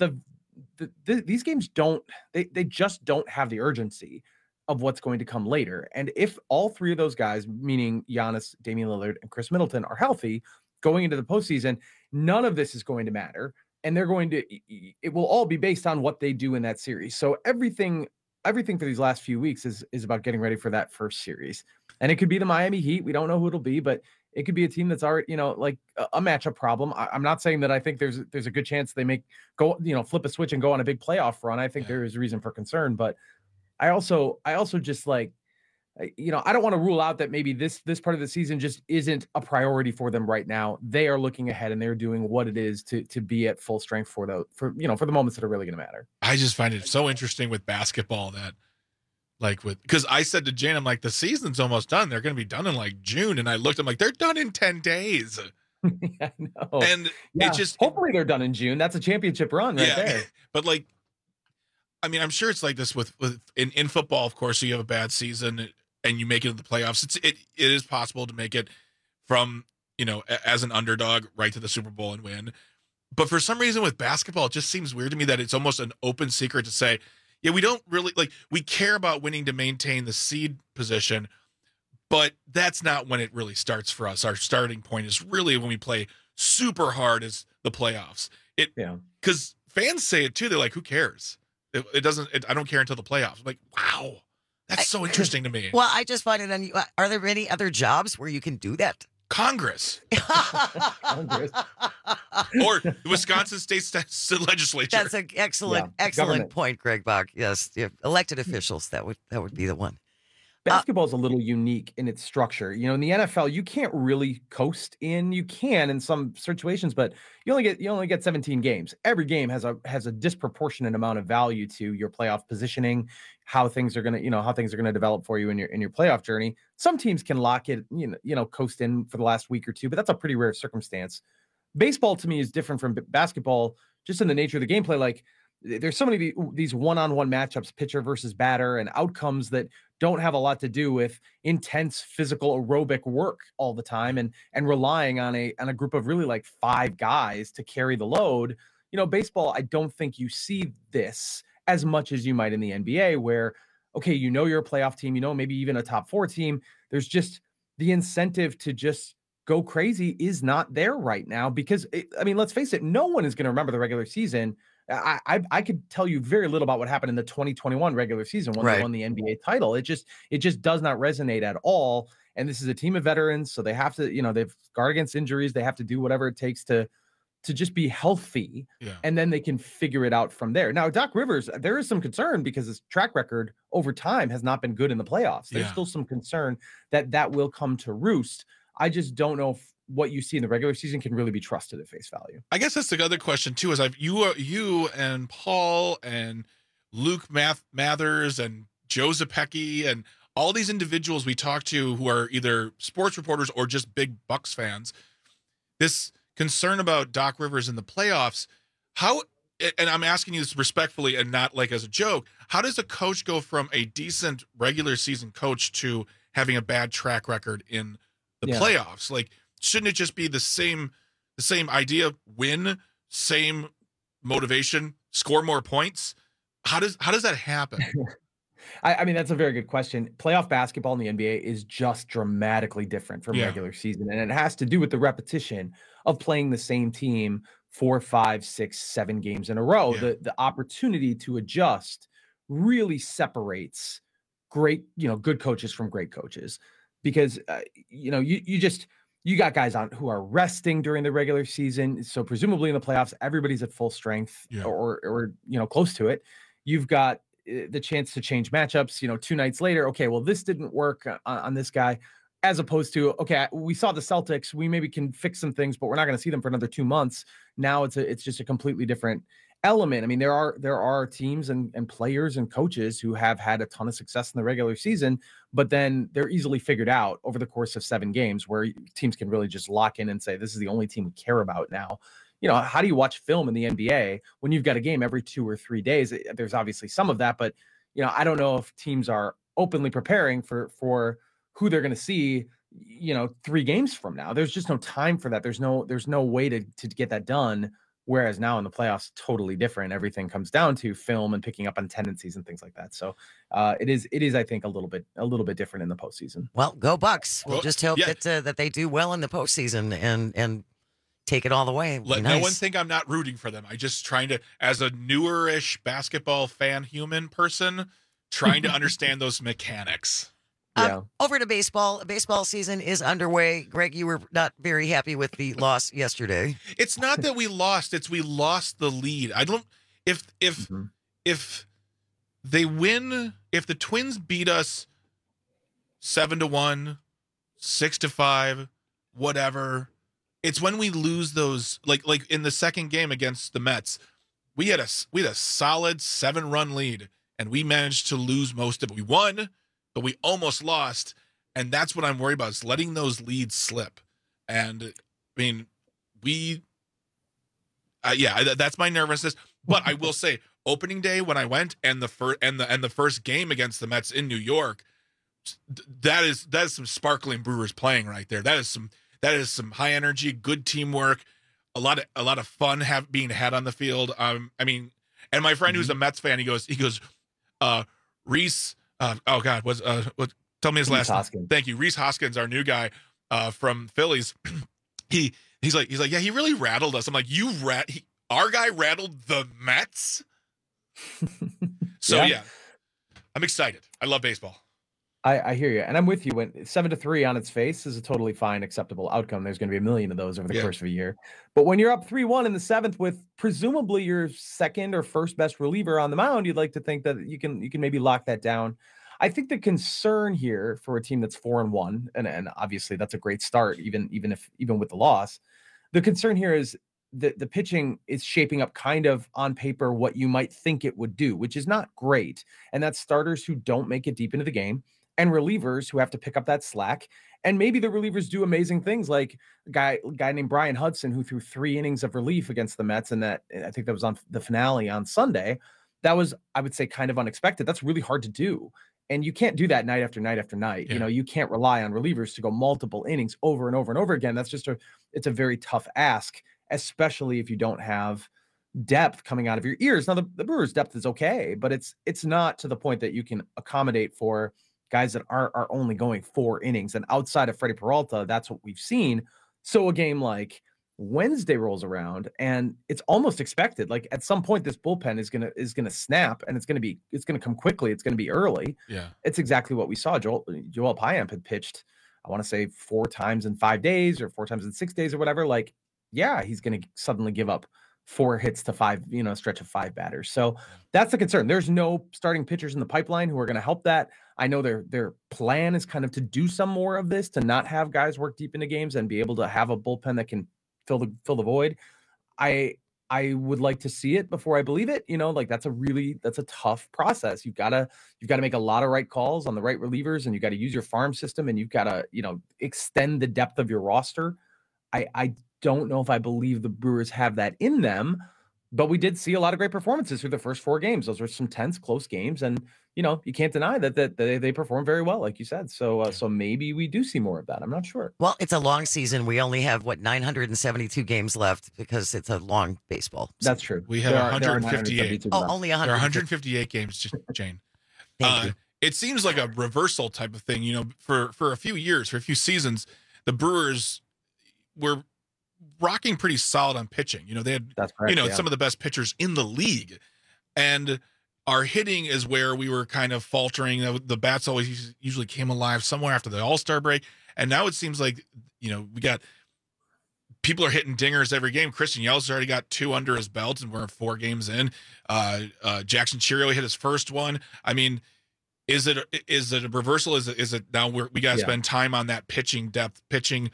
Speaker 4: these games they just don't have the urgency of what's going to come later. And if all 3 of those guys, meaning Giannis, Damian Lillard, and Chris Middleton, are healthy going into the postseason, none of this is going to matter. And it will all be based on what they do in that series. So everything for these last few weeks is about getting ready for that first series. And it could be the Miami Heat. We don't know who it'll be, but it could be a team that's already, you know, like a matchup problem. I'm not saying that I think there's a good chance they flip a switch and go on a big playoff run. I think there is reason for concern, but I also just like, you know, I don't want to rule out that maybe this part of the season just isn't a priority for them right now. They are looking ahead and they're doing what it is to be at full strength for the moments that are really going to matter.
Speaker 21: I just find it so interesting with basketball that, like, because I said to Jane, I'm like, the season's almost done. They're going to be done in like June, and I looked, I'm like, they're done in 10 days.
Speaker 4: I know.
Speaker 21: And it just
Speaker 4: hopefully they're done in June. That's a championship run right there.
Speaker 21: But like, I mean, I'm sure it's like this with in football. Of course, you have a bad season and you make it to the playoffs. It is possible to make it from, you know, as an underdog right to the Super Bowl and win. But for some reason with basketball, it just seems weird to me that it's almost an open secret to say, yeah, we don't really we care about winning to maintain the seed position, but that's not when it really starts for us. Our starting point is really when we play super hard as the playoffs. Because fans say it too. They're like, who cares? It doesn't. I don't care until the playoffs. I'm like, wow, that's so interesting to me.
Speaker 19: Well, I just find it are there any other jobs where you can do that?
Speaker 21: Congress. Or the Wisconsin State Legislature.
Speaker 19: That's an excellent point, Greg Bach. Yes, elected officials. That would be the one.
Speaker 4: Basketball is a little unique in its structure. You know, in the NFL, you can't really coast in. You can in some situations, but you only get 17 games. Every game has a disproportionate amount of value to your playoff positioning, how things are gonna develop for you in your playoff journey. Some teams can lock it, coast in for the last week or two, but that's a pretty rare circumstance. Baseball to me is different from basketball, just in the nature of the gameplay. Like, there's so many of these one-on-one matchups, pitcher versus batter, and outcomes that don't have a lot to do with intense physical aerobic work all the time and relying on a group of really like 5 guys to carry the load. You know, baseball, I don't think you see this as much as you might in the NBA, where, okay, you're a playoff team, maybe even a top 4 team. There's just the incentive to just go crazy is not there right now because, let's face it, no one is going to remember the regular season. I could tell you very little about what happened in the 2021 regular season when they won the NBA title. It just does not resonate at all. And this is a team of veterans, so they have to, they've guard against injuries. They have to do whatever it takes to just be healthy, and then they can figure it out from there. Now, Doc Rivers, there is some concern because his track record over time has not been good in the playoffs. There's still some concern that will come to roost. I just don't know if what you see in the regular season can really be trusted at face value.
Speaker 21: I guess that's the other question too. Is you and Paul and Luke Mathers and Joe Zepecki and all these individuals we talk to who are either sports reporters or just big Bucks fans. This concern about Doc Rivers in the playoffs. And I'm asking you this respectfully and not like as a joke. How does a coach go from a decent regular season coach to having a bad track record in the playoffs? Like, shouldn't it just be the same idea? Win, same motivation, score more points. How does that happen?
Speaker 4: I mean, that's a very good question. Playoff basketball in the NBA is just dramatically different from regular season, and it has to do with the repetition of playing the same team 4, 5, 6, 7 games in a row. The opportunity to adjust really separates great, good coaches from great coaches, because you got guys on who are resting during the regular season. So presumably in the playoffs, everybody's at full strength or close to it. You've got the chance to change matchups, 2 nights later. Okay, well, this didn't work on this guy, as opposed to, okay, we saw the Celtics, we maybe can fix some things, but we're not going to see them for another 2 months. Now it's just a completely different element. I mean, there are teams and players and coaches who have had a ton of success in the regular season, but then they're easily figured out over the course of 7 games where teams can really just lock in and say, this is the only team we care about now. How do you watch film in the NBA when you've got a game every 2 or 3 days? There's obviously some of that, but I don't know if teams are openly preparing for who they're going to see, 3 games from now. There's just no time for that. There's no way to get that done. Whereas now in the playoffs, totally different. Everything comes down to film and picking up on tendencies and things like that. So it is, I think, a little bit different in the postseason.
Speaker 19: Well, go Bucks. We'll just hope that they do well in the postseason and take it all the way.
Speaker 21: Let no one think I'm not rooting for them. I just trying to, as a newer-ish basketball fan, human person, trying to understand those mechanics.
Speaker 19: Over to baseball. Baseball season is underway. Greg, you were not very happy with the loss yesterday.
Speaker 21: It's not that we lost; it's we lost the lead. I don't. If they win, if the Twins beat us 7-1, 6-5, whatever, it's when we lose those. Like in the second game against the Mets, we had a solid 7-run lead, and we managed to lose most of it. We won, but we almost lost, and that's what I'm worried about, is letting those leads slip. And I mean, that's my nervousness. But I will say, opening day when I went and the first game against the Mets in New York, that is some sparkling Brewers playing right there. That is some high energy, good teamwork, a lot of fun being had on the field. I mean, and my friend who's a Mets fan, he goes, Rhys. Tell me his last name. Thank you, Rhys Hoskins, our new guy from Phillies. He's like, yeah, he really rattled us. I'm like, our guy rattled the Mets. So yeah, I'm excited. I love baseball.
Speaker 4: I hear you, and I'm with you. When 7-3 on its face is a totally fine, acceptable outcome. There's going to be a million of those over the course of a year. But when you're up 3-1 in the 7th with presumably your second or first best reliever on the mound, you'd like to think that you can maybe lock that down. I think the concern here for a team that's 4-1, and obviously that's a great start, even with the loss. The concern here is that the pitching is shaping up kind of on paper what you might think it would do, which is not great. And that's starters who don't make it deep into the game, and relievers who have to pick up that slack. And maybe the relievers do amazing things, like a guy named Brian Hudson, who threw 3 innings of relief against the Mets. And that, I think that was on the finale on Sunday. That was, I would say, kind of unexpected. That's really hard to do. And you can't do that night after night after night.
Speaker 21: Yeah.
Speaker 4: You know, you can't rely on relievers to go multiple innings over and over and over again. That's just it's a very tough ask, especially if you don't have depth coming out of your ears. Now the Brewers' depth is okay, but it's not to the point that you can accommodate for guys that are only going 4 innings. And outside of Freddie Peralta, that's what we've seen. So a game like Wednesday rolls around, and it's almost expected. Like at some point, this bullpen is gonna snap, and it's gonna come quickly. It's gonna be early.
Speaker 21: Yeah,
Speaker 4: it's exactly what we saw. Joel Payamp had pitched, I want to say 4 times in 5 days or 4 times in 6 days or whatever. Like, yeah, he's gonna suddenly give up 4 hits to 5, a stretch of 5 batters. So that's the concern. There's no starting pitchers in the pipeline who are going to help that. I know their plan is kind of to do some more of this, to not have guys work deep into games and be able to have a bullpen that can fill the void. I would like to see it before I believe it. Like that's a tough process. You've got to make a lot of right calls on the right relievers, and you got to use your farm system, and you've got to, extend the depth of your roster. I don't know if I believe the Brewers have that in them, but we did see a lot of great performances through the first 4 games. Those were some tense, close games, and you can't deny that they performed very well, like you said. So maybe we do see more of that. I'm not sure.
Speaker 19: Well, it's a long season. We only have 972 games left because it's a long baseball.
Speaker 4: That's true.
Speaker 21: We have 158.
Speaker 19: Oh, only 100.
Speaker 21: There are 158 games, Jane.
Speaker 19: Thank you.
Speaker 21: It seems like a reversal type of thing. For a few years, for a few seasons, the Brewers were rocking pretty solid on pitching. They had, some of the best pitchers in the league, and our hitting is where we were kind of faltering. The bats always usually came alive somewhere after the All-Star break. And now it seems like, we got people are hitting dingers every game. Christian Yelich already got 2 under his belt, and we're 4 games in. Jackson Chiriot hit his first one. I mean, is it a reversal? Is it now we got to spend time on that pitching depth, pitching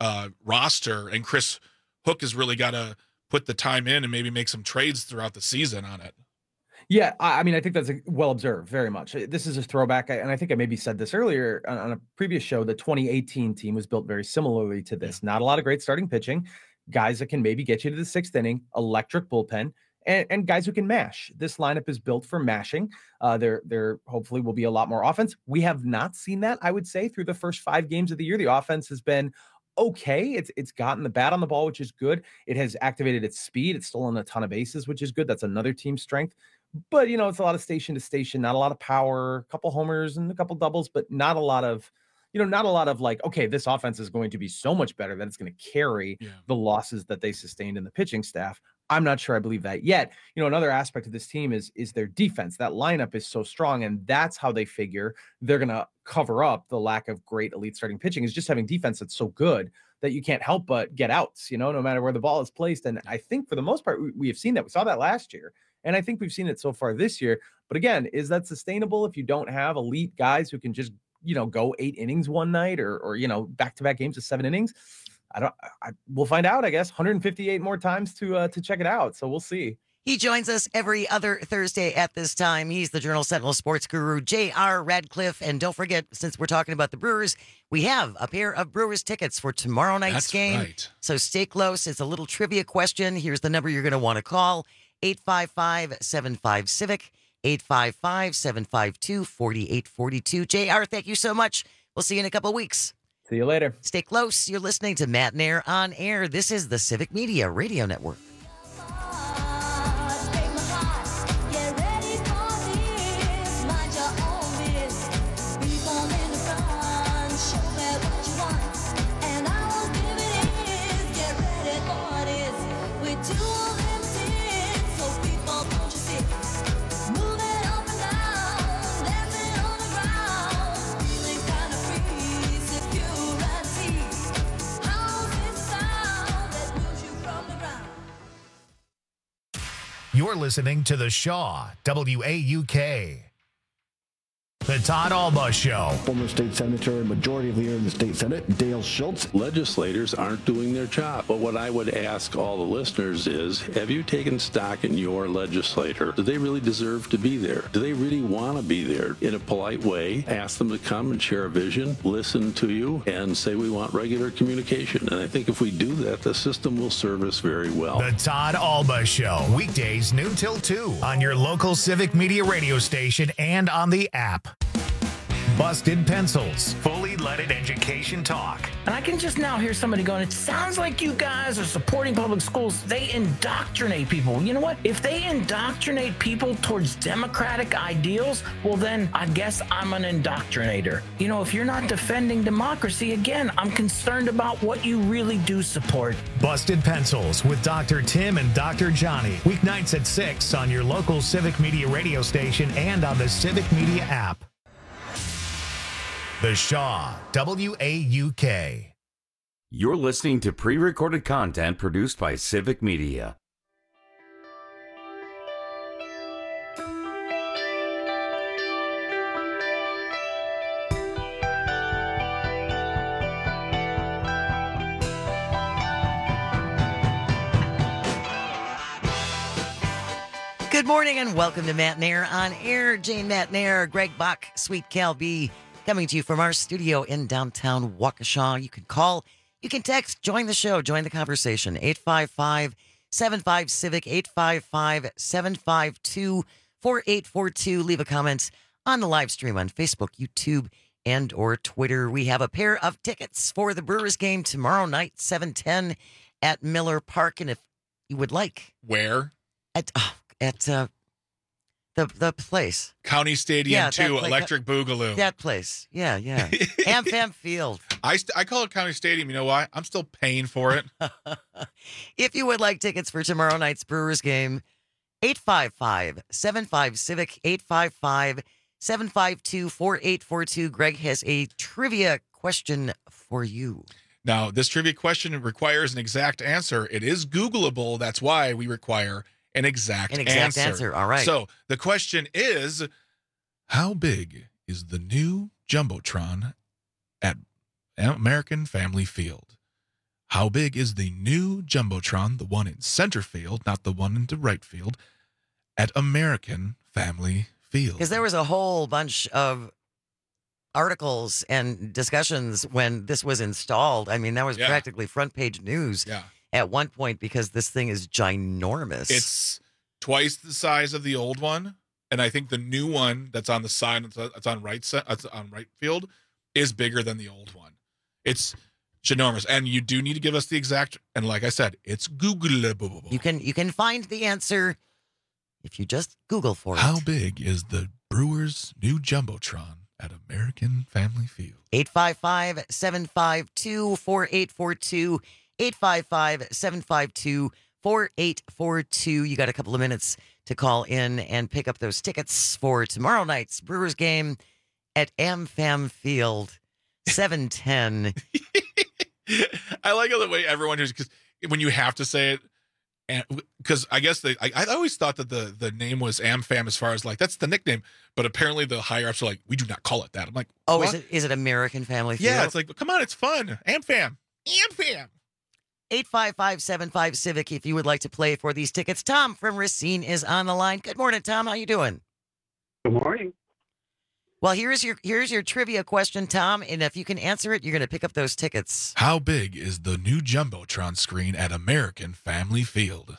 Speaker 21: roster, and Chris Hook has really got to put the time in and maybe make some trades throughout the season on it.
Speaker 4: Yeah, I mean, I think that's well observed, very much. This is a throwback, and I think I maybe said this earlier on a previous show. The 2018 team was built very similarly to this. Not a lot of great starting pitching, guys that can maybe get you to the 6th inning, electric bullpen, and guys who can mash. This lineup is built for mashing. There hopefully will be a lot more offense. We have not seen that, I would say, through the first 5 games of the year. The offense has been okay. It's gotten the bat on the ball, which is good. It has activated its speed. It's stolen a ton of bases, which is good. That's another team strength. But, it's a lot of station to station, not a lot of power, a couple homers and a couple doubles, but not a lot of like, okay, this offense is going to be so much better that it's going to carry the losses that they sustained in the pitching staff. I'm not sure I believe that yet. Another aspect of this team is their defense. That lineup is so strong, and that's how they figure they're going to cover up the lack of great elite starting pitching, is just having defense that's so good that you can't help but get outs, no matter where the ball is placed. And I think for the most part, we have seen that. We saw that last year, and I think we've seen it so far this year. But again, is that sustainable if you don't have elite guys who can just, go 8 innings one night or back-to-back games of 7 innings? We'll find out, I guess. 158 more times to check it out. So we'll see.
Speaker 19: He joins us every other Thursday at this time. He's the Journal Sentinel sports guru, J.R. Radcliffe. And don't forget, since we're talking about the Brewers, we have a pair of Brewers tickets for tomorrow night's game. Right. So stay close. It's a little trivia question. Here's the number you're going to want to call, 855-75-CIVIC, 855-752-4842. J.R., thank you so much. We'll see you in a couple of weeks.
Speaker 4: See you later.
Speaker 19: Stay close. You're listening to Matt and Air on Air. This is the Civic Media Radio Network.
Speaker 5: Two of them
Speaker 1: You're listening to The Shaw, WAUK. The Todd Alba Show.
Speaker 22: Former state senator and majority leader in the state Senate, Dale Schultz.
Speaker 23: Legislators aren't doing their job. But what I would ask all the listeners is, have you taken stock in your legislator? Do they really deserve to be there? Do they really want to be there? In a polite way, ask them to come and share a vision, listen to you, and say we want regular communication. And I think if we do that, the system will serve us very well.
Speaker 1: The Todd Alba Show, weekdays noon till 2 on your local Civic Media radio station and on the app. Busted Pencils, fully leaded education talk.
Speaker 29: And I can just now hear somebody going, it sounds like you guys are supporting public schools. They indoctrinate people. You know what? If they indoctrinate people towards democratic ideals, well, then I guess I'm an indoctrinator. You know, if you're not defending democracy, again, I'm concerned about what you really do support.
Speaker 1: Busted Pencils with Dr. Tim and Dr. Johnny. Weeknights at 6 on your local Civic Media radio station and on the Civic Media app. The Shaw, WAUK.
Speaker 18: You're listening to pre-recorded content produced by Civic Media.
Speaker 19: Good morning and welcome to Matt Nair on Air. Jane Matt Nair, Greg Bach, Sweet Cal B, coming to you from our studio in downtown Waukesha. You can call, you can text, join the show, join the conversation. 855-75-CIVIC, 855-752-4842. Leave a comment on the live stream on Facebook, YouTube, and or Twitter. We have a pair of tickets for the Brewers game tomorrow night, 7:10 at Miller Park. And if you would like.
Speaker 21: Where?
Speaker 19: At the place.
Speaker 21: County Stadium 2, Electric Boogaloo.
Speaker 19: That place. Yeah. AmFam Field.
Speaker 21: I call it County Stadium. You know why? I'm still paying for it.
Speaker 19: If you would like tickets for tomorrow night's Brewers game, 855-75-CIVIC, 855-752-4842. Greg has a trivia question for you.
Speaker 21: Now, this trivia question requires an exact answer. It is Googleable. That's why we require an exact answer.
Speaker 19: All right.
Speaker 21: So the question is, how big is the new Jumbotron at American Family Field? How big is the new Jumbotron, the one in center field, not the one in the right field, at American Family Field?
Speaker 19: Because there was a whole bunch of articles and discussions when this was installed. I mean, that was practically front page news.
Speaker 21: Yeah.
Speaker 19: At one point, because this thing is ginormous.
Speaker 21: It's twice the size of the old one, and I think the new one that's on the side, that's on right field, is bigger than the old one. It's ginormous, and you do need to give us the exact. And like I said, it's Googleable.
Speaker 19: You can find the answer if you just Google for it.
Speaker 21: How big is the Brewers' new Jumbotron at American Family Field?
Speaker 19: 855-752-4842. 855-752-4842. You got a couple of minutes to call in and pick up those tickets for tomorrow night's Brewers game at AmFam Field, 7:10.
Speaker 21: I like the way everyone just, because when you have to say it, and because I guess I always thought that the name was AmFam as far as like that's the nickname, but apparently the higher ups are like, we do not call it that. I'm like,
Speaker 19: oh,
Speaker 21: what?
Speaker 19: is it American Family Field?
Speaker 21: Yeah, it's like, come on, it's fun. AmFam.
Speaker 19: 855-75-CIVIC if you would like to play for these tickets. Tom from Racine is on the line. Good morning, Tom. How you doing?
Speaker 5: Good morning.
Speaker 19: Well, here's your trivia question, Tom, and if you can answer it, you're going to pick up those tickets.
Speaker 21: How big is the new Jumbotron screen at American Family Field?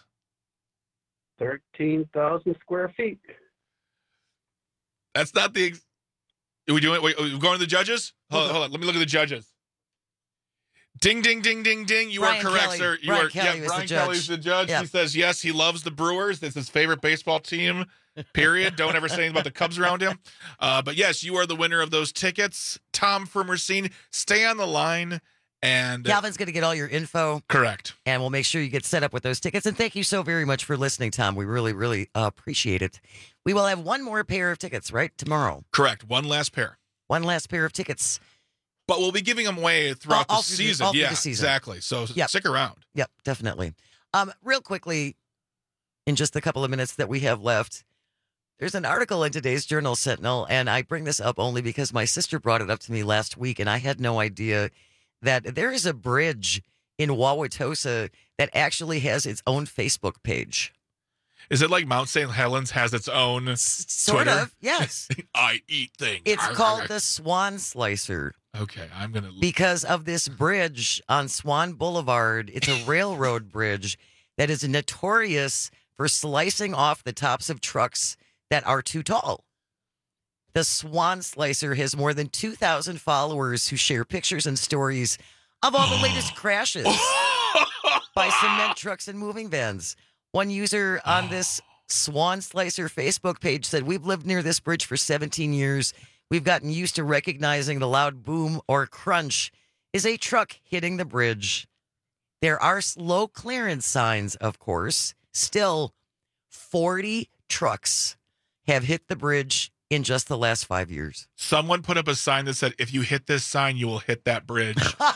Speaker 5: 13,000 square feet.
Speaker 21: That's not the... Are we doing it? Wait, are we going to the judges? Hold on. Let me look at the judges. Ding, ding, ding, ding, ding. You are correct, sir.
Speaker 19: Brian Kelly's
Speaker 21: the judge.
Speaker 19: Yeah.
Speaker 21: He says, yes, he loves the Brewers. It's his favorite baseball team, period. Don't ever say anything about the Cubs around him. But yes, you are the winner of those tickets. Tom from Racine, stay on the line. And
Speaker 19: Calvin's going to get all your info.
Speaker 21: Correct.
Speaker 19: And we'll make sure you get set up with those tickets. And thank you so very much for listening, Tom. We really, really appreciate it. We will have one more pair of tickets, right, tomorrow?
Speaker 21: Correct. One last pair.
Speaker 19: One last pair of tickets.
Speaker 21: But we'll be giving them away throughout the season.
Speaker 19: The season.
Speaker 21: Exactly. So stick around.
Speaker 19: Yep, definitely. Real quickly, in just the couple of minutes that we have left. There's an article in today's Journal Sentinel, and I bring this up only because my sister brought it up to me last week, and I had no idea that there is a bridge in Wauwatosa that actually has its own Facebook page.
Speaker 21: Is it like Mount St. Helens has its own
Speaker 19: Sort
Speaker 21: Twitter?
Speaker 19: of, yes.
Speaker 21: I eat things.
Speaker 19: It's called the Swan Slicer.
Speaker 21: Okay, I'm going to...
Speaker 19: Because of this bridge on Swan Boulevard. It's a railroad bridge that is notorious for slicing off the tops of trucks that are too tall. The Swan Slicer has more than 2,000 followers who share pictures and stories of all the latest crashes by cement trucks and moving vans. One user on this Swan Slicer Facebook page said, "We've lived near this bridge for 17 years. We've gotten used to recognizing the loud boom or crunch is a truck hitting the bridge. There are slow clearance signs, of course. Still, 40 trucks have hit the bridge in just the last 5 years."
Speaker 21: Someone put up a sign that said, "If you hit this sign, you will hit that bridge."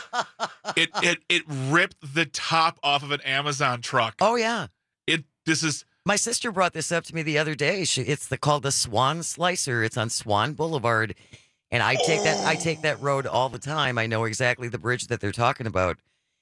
Speaker 21: It ripped the top off of an Amazon truck.
Speaker 19: Oh, yeah.
Speaker 21: My
Speaker 19: sister brought this up to me the other day. It's called the Swan Slicer. It's on Swan Boulevard. And I take that road all the time. I know exactly the bridge that they're talking about.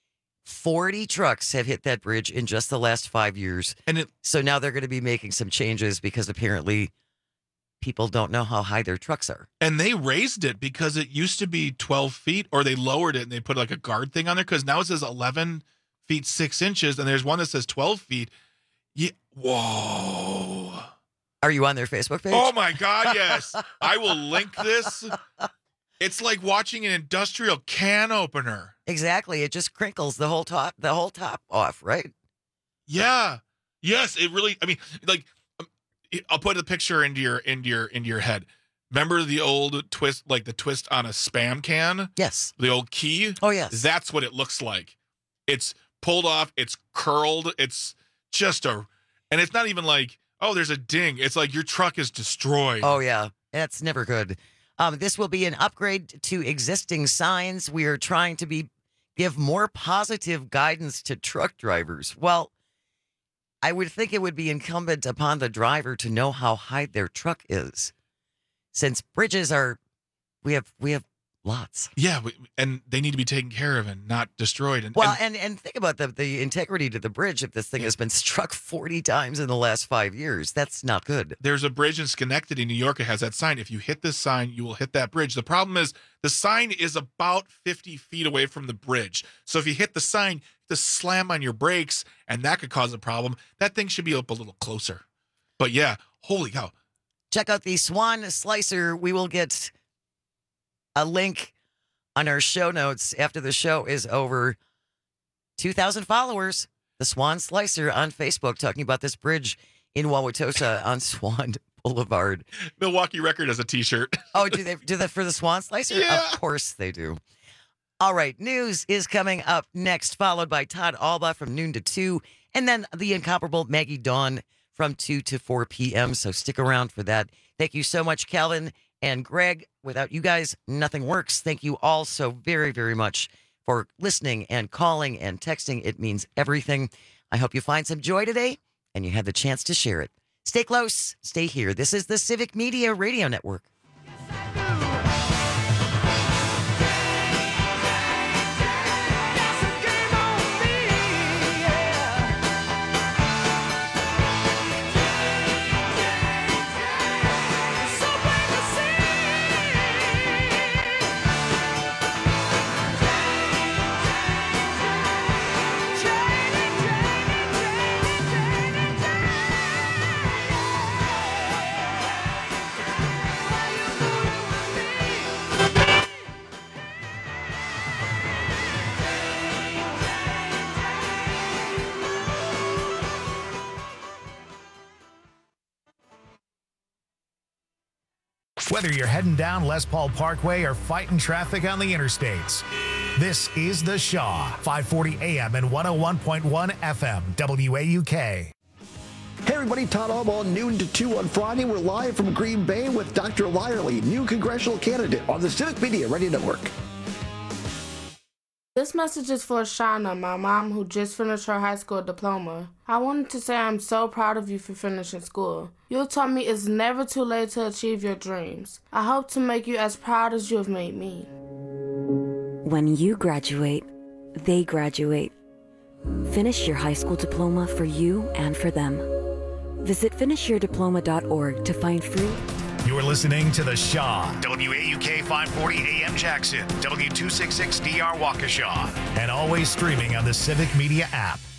Speaker 19: 40 trucks have hit that bridge in just the last 5 years. So now they're going to be making some changes because apparently people don't know how high their trucks are.
Speaker 21: And they raised it because it used to be 12 feet, or they lowered it and they put like a guard thing on there because now it says 11 feet 6 inches, and there's one that says 12 feet. Yeah. Whoa.
Speaker 19: Are you on their Facebook page?
Speaker 21: Oh, my God, yes. I will link this. It's like watching an industrial can opener.
Speaker 19: Exactly. It just crinkles the whole top off, right?
Speaker 21: Yeah. Yes, it really, I mean, like, I'll put a picture into your head. Remember the old twist, like the twist on a Spam can?
Speaker 19: Yes.
Speaker 21: The old key?
Speaker 19: Oh, yes.
Speaker 21: That's what it looks like. It's pulled off, it's curled, it's just and it's not even like, oh, there's a ding. It's like your truck is destroyed.
Speaker 19: Oh, yeah. That's never good. This will be an upgrade to existing signs. We are trying to give more positive guidance to truck drivers. Well, I would think it would be incumbent upon the driver to know how high their truck is. Since bridges we have lots.
Speaker 21: Yeah, and they need to be taken care of and not destroyed. And
Speaker 19: think about the integrity to the bridge. If this thing has been struck 40 times in the last 5 years, that's not good.
Speaker 21: There's a bridge in Schenectady, New York. It has that sign. If you hit this sign, you will hit that bridge. The problem is the sign is about 50 feet away from the bridge. So if you hit the sign, you have to slam on your brakes, and that could cause a problem. That thing should be up a little closer. But yeah, holy cow.
Speaker 19: Check out the Swan Slicer. We will get a link on our show notes after the show is over. 2,000 followers. The Swan Slicer on Facebook talking about this bridge in Wauwatosa on Swan Boulevard.
Speaker 21: Milwaukee Record has a T-shirt.
Speaker 19: Oh, do they do that for the Swan Slicer?
Speaker 21: Yeah.
Speaker 19: Of course they do. All right, news is coming up next, followed by Todd Alba from noon to 2, and then the incomparable Maggie Dawn from 2 to 4 p.m., so stick around for that. Thank you so much, Calvin and Greg. Without you guys, nothing works. Thank you all so very, very much for listening and calling and texting. It means everything. I hope you find some joy today and you had the chance to share it. Stay close. Stay here. This is the Civic Media Radio Network.
Speaker 1: Whether you're heading down Les Paul Parkway or fighting traffic on the interstates, this is The Shaw, 540 AM and 101.1 FM, WAUK.
Speaker 22: Hey everybody, Todd Alba, noon to 2 on Friday. We're live from Green Bay with Dr. Lyerly, new congressional candidate on the Civic Media Radio Network.
Speaker 25: This This message is for Shauna, my mom who just finished her high school diploma. I wanted to say I'm so proud of you for finishing school. You taught me it's never too late to achieve your dreams. I hope to make you as proud as you have made me.
Speaker 26: When you graduate, they graduate. Finish your high school diploma for you and for them. Visit finishyourdiploma.org to find free.
Speaker 1: You're listening to The Shaw, WAUK 540 AM Jackson, W266DR Waukesha, and always streaming on the Civic Media app.